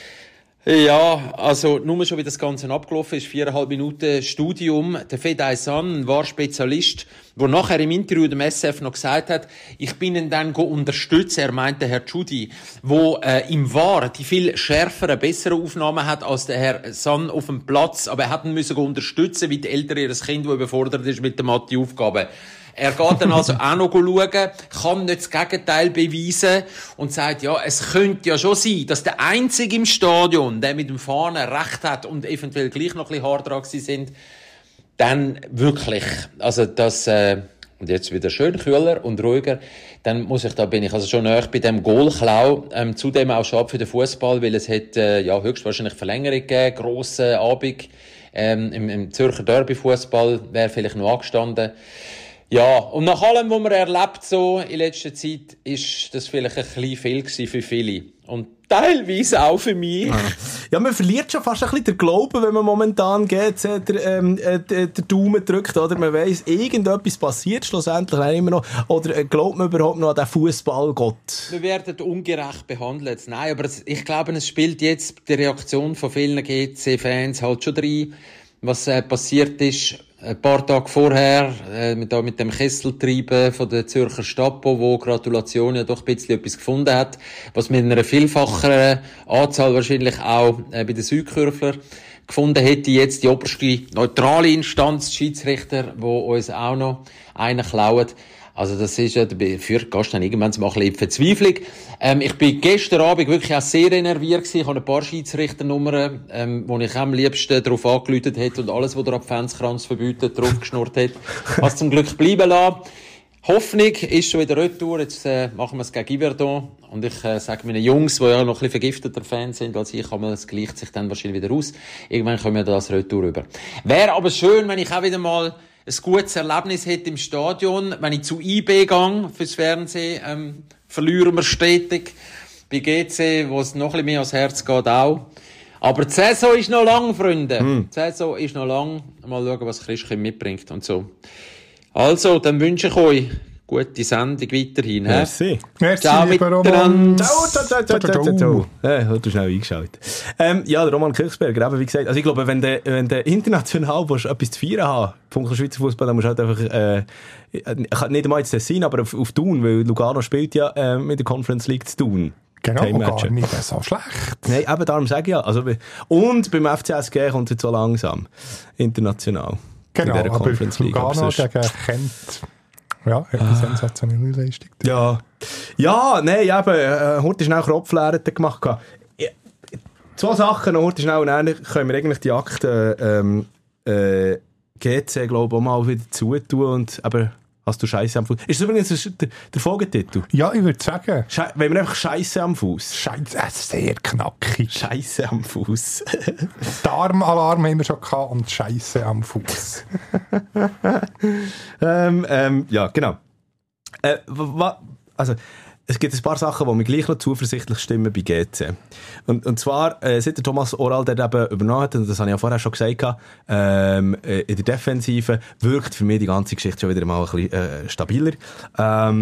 Ja, also nur schon wie das Ganze abgelaufen ist, viereinhalb Minuten Studium. Der Fedai San war Spezialist, der nachher im Interview dem S F noch gesagt hat, ich bin ihn dann unterstützen, er meinte Herr Tschudi, wo äh, im V A R die viel schärfere, bessere Aufnahmen hat als der Herr San auf dem Platz, aber er hat ihn müssen unterstützen, wie die Eltern ihres Kind, das überfordert ist mit der Mathe-Aufgabe. Er geht dann also auch noch schauen, kann nicht das Gegenteil beweisen und sagt, ja, es könnte ja schon sein, dass der Einzige im Stadion, der mit dem Fahnen recht hat und eventuell gleich noch ein bisschen hart dran sind, dann wirklich, also das, äh, und jetzt wieder schön kühler und ruhiger, dann muss ich, da bin ich also schon näher bei dem Goalklau, ähm, zudem auch schade für den Fußball, weil es hat, äh, ja, höchstwahrscheinlich Verlängerung gegeben, grossen Abend, ähm, im, im Zürcher Derby-Fußball wäre vielleicht noch angestanden. Ja, und nach allem, was man erlebt so in letzter Zeit, ist das vielleicht ein bisschen viel gewesen für viele. Und teilweise auch für mich. Ja, man verliert schon fast ein bisschen den Glauben, wenn man momentan geht, der, ähm, äh, der Daumen drückt, oder? Man weiss, irgendetwas passiert schlussendlich immer noch. Oder äh, glaubt man überhaupt noch an den Fußballgott? Wir werden ungerecht behandelt. Nein, aber es, ich glaube, es spielt jetzt die Reaktion von vielen G C-Fans halt schon rein, was äh, passiert ist. Ein paar Tage vorher, äh, mit, da mit dem Kesseltreiben von der Zürcher Stapo, wo Gratulation ja doch ein bisschen etwas gefunden hat, was mit einer vielfacheren Anzahl wahrscheinlich auch äh, bei den Südkürfler gefunden hätte, jetzt die oberste neutrale Instanz, die Schiedsrichter, wo uns auch noch einen klauen. Also das ist ja, dafür gehst du dann irgendwann mal ein bisschen in Verzweiflung. Ähm, ich bin gestern Abend wirklich auch sehr enerviert gewesen. Ich habe ein paar Schiedsrichternummern, ähm, wo ich am liebsten darauf angeläutet hätte und alles, was der Adventskranz verbietet, drauf geschnurrt hat. Was zum Glück bleiben lassen. Hoffnung ist schon wieder retour. Jetzt äh, machen wir es gegen Yverdon. Und ich äh, sage meinen Jungs, die ja noch ein bisschen vergifteter Fans sind als ich, aber es gleicht sich dann wahrscheinlich wieder aus. Irgendwann kommen wir das Retour rüber. Wäre aber schön, wenn ich auch wieder mal ein gutes Erlebnis hätte im Stadion. Wenn ich zu I B gehe, fürs Fernsehen, ähm, verlieren wir stetig. Bei G C, wo es noch ein bisschen mehr ans Herz geht, auch. Aber die Saison ist noch lang, Freunde. Hm. Die Saison ist noch lang. Mal schauen, was Christkind mitbringt und so. Also, dann wünsche ich euch gute Sendung weiterhin. Merci. Merci, ciao miteinander. Ciao, ciao, ciao, ciao, ciao, ciao. Äh, du hast schnell eingeschaltet. Ähm, ja, der Roman Kirchsberger, eben, wie gesagt, also ich glaube, wenn du, wenn du international willst, etwas zu feiern haben, Punkt Schweizer Fußball, dann musst du halt einfach, äh, nicht einmal ins Tessin, aber auf, auf Thun, weil Lugano spielt ja, äh, mit der Conference League zu Thun. Genau, und gar nicht so schlecht. Nein, eben darum sage ich ja. Also, und beim F C S G kommt es so langsam. International. Genau, aber Lugano gegen Kent. Ja, hat eine ah. sensationelle Leistung. Ja, ja, nein, eben, äh, heute schnell Kropflehren gemacht. Ja, zwei Sachen noch, heute schnell, und dann können wir eigentlich die Akte ähm, äh, G C, glaube ich, auch mal wieder zutun und aber hast du Scheiße am Fuß. Ist das übrigens der, der Folgetitel? Ja, ich würde sagen. Sche- wenn wir einfach Scheiße am Fuß. Scheiße, äh, sehr knackig. Scheiße am Fuß. Darmalarm haben wir schon gehabt und Scheiße am Fuß. ähm, ähm, ja, genau. Äh, wa, also, es gibt ein paar Sachen, die mir gleich noch zuversichtlich stimmen bei G C. Und, und zwar, äh, seit der Thomas Oral dort eben übernommen hat, und das habe ich ja vorher schon gesagt, ähm, äh, in der Defensive wirkt für mich die ganze Geschichte schon wieder mal ein bisschen äh, stabiler. Ähm,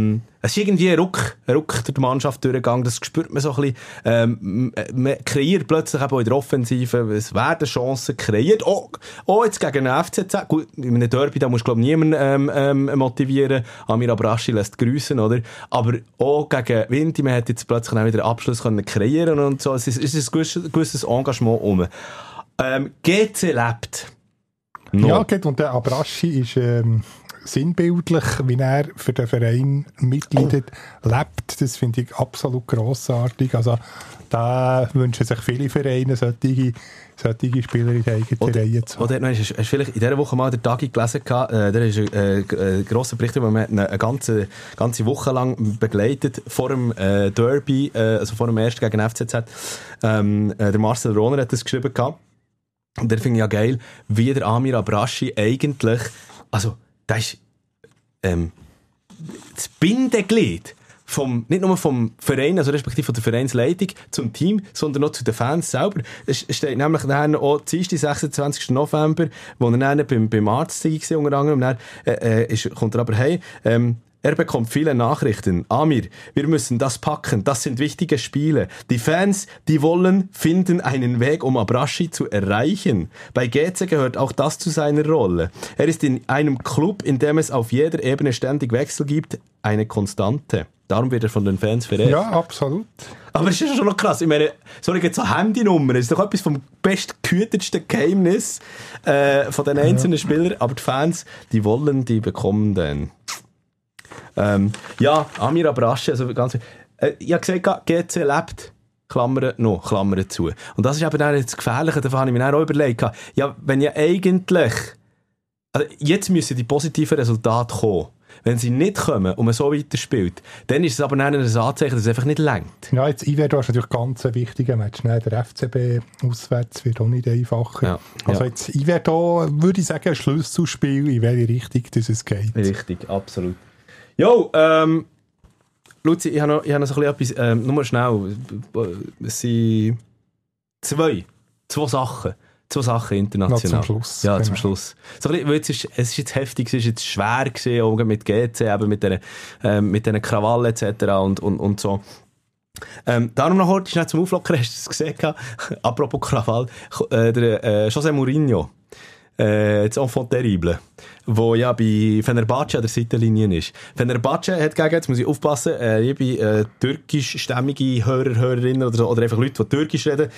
es ist irgendwie ein Ruck, ein Ruck durch die Mannschaft durchgegangen, das spürt man so ein bisschen. Ähm, man kreiert plötzlich eben auch in der Offensive, es werden Chancen kreiert, auch, auch jetzt gegen den F C Z, gut, in einem Derby, da muss glaube ich niemand ähm, ähm, motivieren, Amir Abraschi lässt grüssen, oder? Aber auch gegen Winti, man hat jetzt plötzlich auch wieder einen Abschluss können kreieren und so, es ist, es ist ein gewisses, gewisses Engagement um. Ähm, G C lebt. No. Ja, geht, und der Abraschi ist ähm, sinnbildlich, wie er für den Verein Mitglieder oh. lebt. Das finde ich absolut grossartig. Also da wünschen sich viele Vereine solche, solche Spieler in der eigenen Reihe zu haben. Oder hast du vielleicht in dieser Woche mal den Tagi gelesen, äh, der ist äh, ein grosser Bericht, den man eine ganze, ganze Woche lang begleitet vor dem äh, Derby, äh, also vor dem ersten gegen F C Z. Ähm, äh, der Marcel Rohner hat das geschrieben gehabt. Und der finde ich ja geil, wie der Amir Abraschi eigentlich, also, das ist, ähm, das Bindeglied vom, nicht nur vom Verein, also respektive von der Vereinsleitung zum Team, sondern auch zu den Fans selber. Es steht nämlich dann auch Dienstag, sechsundzwanzigsten November, wo er dann beim, beim Arzt war, unter anderem, und dann, äh, äh, ist, kommt er aber hey, ähm, er bekommt viele Nachrichten. Amir, wir müssen das packen. Das sind wichtige Spiele. Die Fans, die wollen, finden einen Weg, um Abraschi zu erreichen. Bei G C gehört auch das zu seiner Rolle. Er ist in einem Club, in dem es auf jeder Ebene ständig Wechsel gibt, eine Konstante. Darum wird er von den Fans verehrt. Ja, absolut. Aber es ist schon noch krass. Ich meine, sorry, jetzt so Handynummern. Das ist doch etwas vom bestgehütetsten Geheimnis äh, von den einzelnen ja. Spielern. Aber die Fans, die wollen, die bekommen dann. Ähm, ja, Amir Abraschi, also ganz, äh, ich habe gesagt, G C lebt, Klammern noch, Klammern zu. Und das ist eben dann das Gefährliche, davon habe ich mir dann auch überlegt, ja, wenn ja eigentlich, also jetzt müssen die positiven Resultate kommen. Wenn sie nicht kommen und man so weiterspielt, dann ist es aber dann ein Anzeichen, dass es einfach nicht reicht. Ja, jetzt Iverdo ist natürlich ganz ein wichtiger Match. Ne? Der F C B auswärts wird auch nicht einfacher. Ja, also ja. Jetzt Iverdo, würde ich sagen, ein Schlüsselspiel, in welche Richtung das es geht. Richtig, absolut. Jo, ähm, Luzi, ich habe noch, ich habe noch so ein bisschen etwas, ähm, nur schnell, es sind zwei, zwei Sachen, zwei Sachen international. Ja, zum Schluss. Ja, genau. zum Schluss. So ein bisschen, weil es, ist, es ist jetzt heftig, es ist jetzt schwer gewesen, auch mit G C, eben mit diesen ähm, mit diesen Krawallen et cetera und, und, und so. Ähm, darum noch heute schnell zum Auflockern, hast du es gesehen? Apropos Krawall, äh, der äh, José Mourinho. Äh, jetzt Enfant terrible, wo ja bei Fenerbahce an der Seitenlinie ist. Fenerbahce hat gegen, jetzt muss ich aufpassen, äh, liebe äh, türkischstämmige Hörer, Hörerinnen oder, so, oder einfach Leute, die Türkisch reden.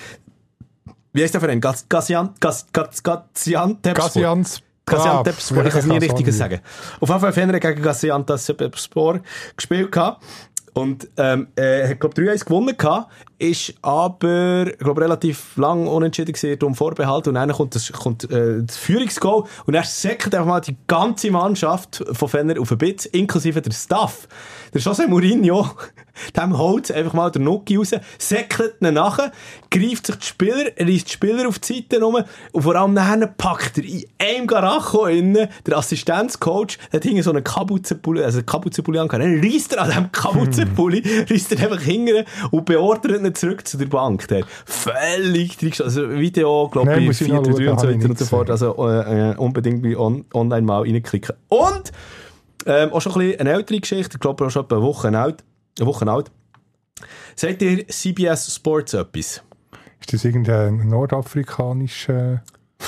Wie heisst der Verein? Gaziantepspor. Gaziantepspor. Gaziantepspor, ich kann es nie richtig sagen. Auf jeden Fall Fener gegen Gaziantepspor gespielt gehabt. Und ähm, er hat, glaube ich, drei eins gewonnen gehabt, ist aber, glaube relativ lang unentschieden gewesen, um Vorbehalt. Und dann kommt das, kommt, äh, das Führungsgoal und er säckelt einfach mal die ganze Mannschaft von Fener auf den Bitz, inklusive der Staff. Der José Mourinho, dem holt einfach mal der Nuki raus, säckelt ihn nachher, greift sich die Spieler, reißt die Spieler auf die Seite rum und vor allem nachher packt er in einem Garacho innen, der Assistenzcoach, der hat hinten so einen Kapuzenpulli, also einen Kapuzenpulli angehabt, dann reißt er an diesem Kapuzenpulli, reißt er einfach hinten und beordert ihn zurück zu der Bank. Der völlig drin, also Video, glaube ich, vier drei und so weiter und so fort, also äh, unbedingt bei on, online mal reinklicken. Und ähm, auch schon ein bisschen eine ältere Geschichte, ich glaube auch schon etwa eine Woche alt. Eine Woche alt. Sagt ihr C B S Sports etwas? Ist das irgendein nordafrikanischer...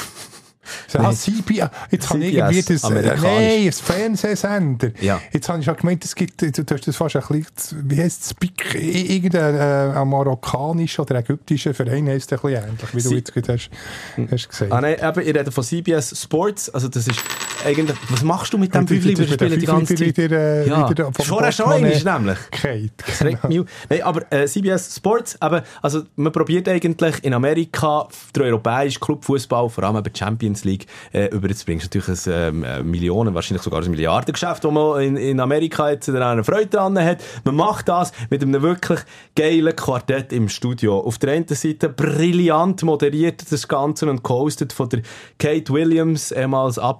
Ah, C B S. Jetzt habe ich irgendwie das... Nein, ein Fernsehsender. Ja. Jetzt habe ich schon gemeint, es gibt... Du hast das fast ein bisschen... Wie heisst es? Irgendein äh, marokkanischer oder ägyptischer Verein heisst ein bisschen ähnlich, wie Sie- du jetzt gerade hast, hast gesagt. Ah nein, eben, ich rede von C B S Sports. Also das ist eigentlich... Was machst du mit dem Fünfli? Wir spielen die ganze Zeit... Wieder, äh, ja. wieder Vorher schon eigentlich, nämlich. Kate, Das regt mich auf. Nein, aber äh, C B S Sports, eben, also man probiert eigentlich in Amerika den europäischen Clubfußball, vor allem eben die Champions League, äh, überzubringen. Das ist natürlich ein ähm, Millionen, wahrscheinlich sogar ein Milliardengeschäft, das man in, in Amerika jetzt eine Freude dran hat. Man macht das mit einem wirklich geilen Quartett im Studio. Auf der einen Seite brillant moderiert das Ganze und gehostet von der Kate Williams, ehemals Abtor, ich glaube U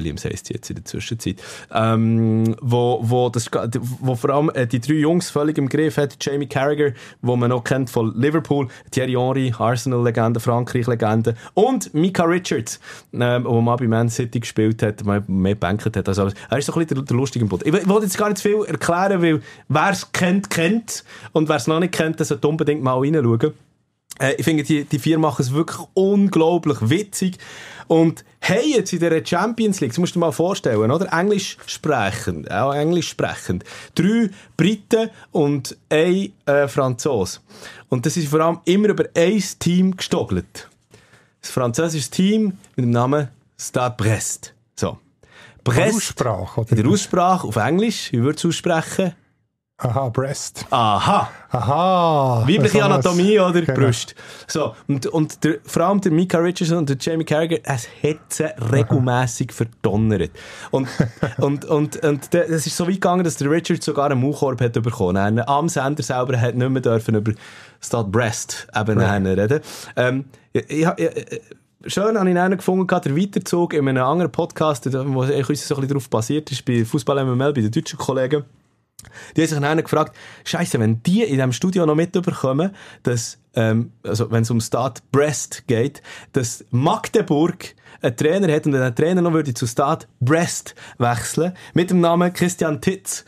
Williams heisst sie jetzt in der Zwischenzeit. Ähm, wo, wo, das, wo vor allem äh, die drei Jungs völlig im Griff hat. Jamie Carragher, wo man noch kennt von Liverpool, Thierry Henry, Arsenal-Legende, Frankreich-Legende und Micah Richards, ähm, wo man bei Man City gespielt hat, man mehr gebankt hat. Also, er ist so ein bisschen der, der lustige Boot. Ich, ich wollte jetzt gar nicht zu viel erklären, weil wer es kennt, kennt. Und wer es noch nicht kennt, der sollte unbedingt mal reinschauen. Äh, ich finde, die, die vier machen es wirklich unglaublich witzig. Und hey, jetzt in der Champions League, das musst du dir mal vorstellen, oder? Englisch sprechend, auch Englisch sprechend. Drei Briten und ein äh, Franzose. Und das ist vor allem immer über ein Team gestogelt. Das französische Team mit dem Namen Stade Brest. So. Brest. Aussprache, oder? In der Aussprache auf Englisch, wie würdest du aussprechen? Aha, Breast. Aha. Aha. Weibliche Anatomie oder genau. Brust. So. Und, und der, vor allem der Micah Richardson und der Jamie Carragher, es hat sie regelmässig verdonnert. Und, und, und, und es ist so weit gegangen, dass der Richard sogar einen Maulkorb hat bekommen. Am Sender selber hat nicht mehr dürfen über Stade Brest eben right. reden. Ähm, ich, ich, ich, schön habe ich einen gefunden, der Weiterzug in einem anderen Podcast, wo uns so ein bisschen darauf basiert ist, bei Fußball M M L, bei den deutschen Kollegen. Die haben sich dann gefragt, Scheisse, wenn die in diesem Studio noch mitbekommen, dass, ähm, also wenn es um Stade Brest geht, dass Magdeburg einen Trainer hat und der Trainer noch würde zu Stade Brest wechseln, mit dem Namen Christian Titz.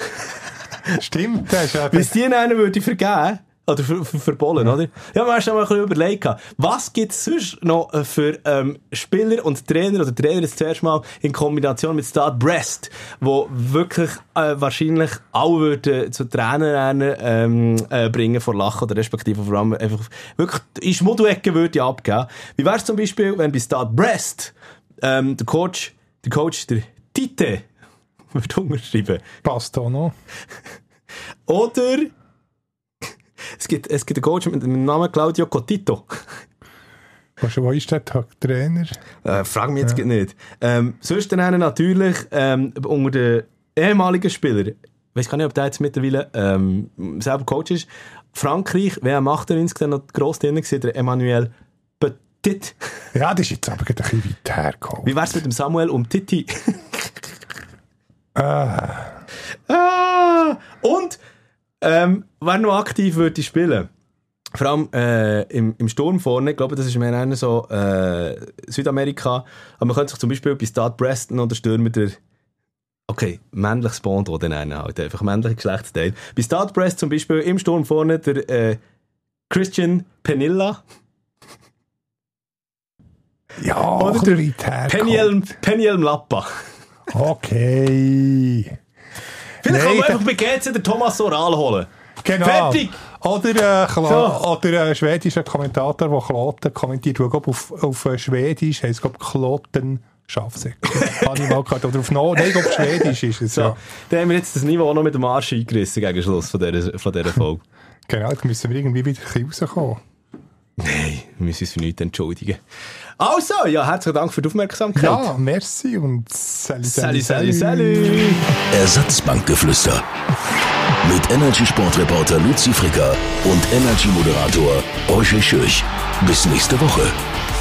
Stimmt, das ist ja... Bis die einen würde vergeben, oder ver, ver, verbollen, ja. Oder? Ja, man hat schon mal ein bisschen überlegt. Was gibt es sonst noch für ähm, Spieler und Trainer, oder Trainer jetzt zuerst mal in Kombination mit Stade Brest, wo wirklich äh, wahrscheinlich alle würden zu Tränen ähm, äh, bringen vor Lachen, oder respektive vor allem einfach wirklich in Schmuddelecke würde abgeben. Wie wäre es zum Beispiel, wenn bei Stade Brest ähm, der Coach, der Coach, der Tite, würde unterschreiben. Passt auch noch. Oder Es gibt, es gibt einen Coach mit dem Namen Claudio Cotito. Was, wo ist der Trainer? Äh, frag mich jetzt ja. nicht. Ähm, sonst dann natürlich ähm, unter den ehemaligen Spielern, ich weiss gar nicht, ob der jetzt mittlerweile ähm, selber Coach ist, Frankreich, W M achtundneunzig dann noch gross drin war, der Emmanuel Petit. Ja, das ist jetzt aber ein bisschen weit hergekommen. Wie wär's mit dem Samuel Umtiti? ah. ah. Und Ähm, wer noch aktiv würde spielen, vor allem äh, im, im Sturm vorne, ich glaube, das ist mehr einer so äh, Südamerika, aber man könnte sich zum Beispiel bei Stade Brest noch der Stürmer der, okay, männliches Bond oder dann halt, einfach männliche Geschlechtsteil. Bei Stade Brest zum Beispiel im Sturm vorne der äh, Christian Penilla. Ja, oder der Peniel, Peniel Lappa. Okay. Vielleicht kann man einfach bei G C den Thomas Oral holen. Genau. Fertig! Oder ein äh, so. oder, äh, schwedischer Kommentator, der Kloten kommentiert. Ich glaube, auf, auf Schwedisch heisst es Kloten Schafsäcke. Habe ich mal gehört. Oder auf no, nein, auf Schwedisch ist es. So. Ja. Dann haben wir jetzt das Niveau auch noch mit dem Arsch eingerissen gegen Schluss von dieser, von dieser Folge. Genau, jetzt müssen wir irgendwie wieder rauskommen. Nein, wir müssen uns für nichts entschuldigen. Also, ja, herzlichen Dank für die Aufmerksamkeit. Ja, merci und salut, salut, salut, salut. Ersatzbankgeflüster. Mit Energy-Sportreporter Luzi Fricker und Energy-Moderator Roger Schürch. Bis nächste Woche.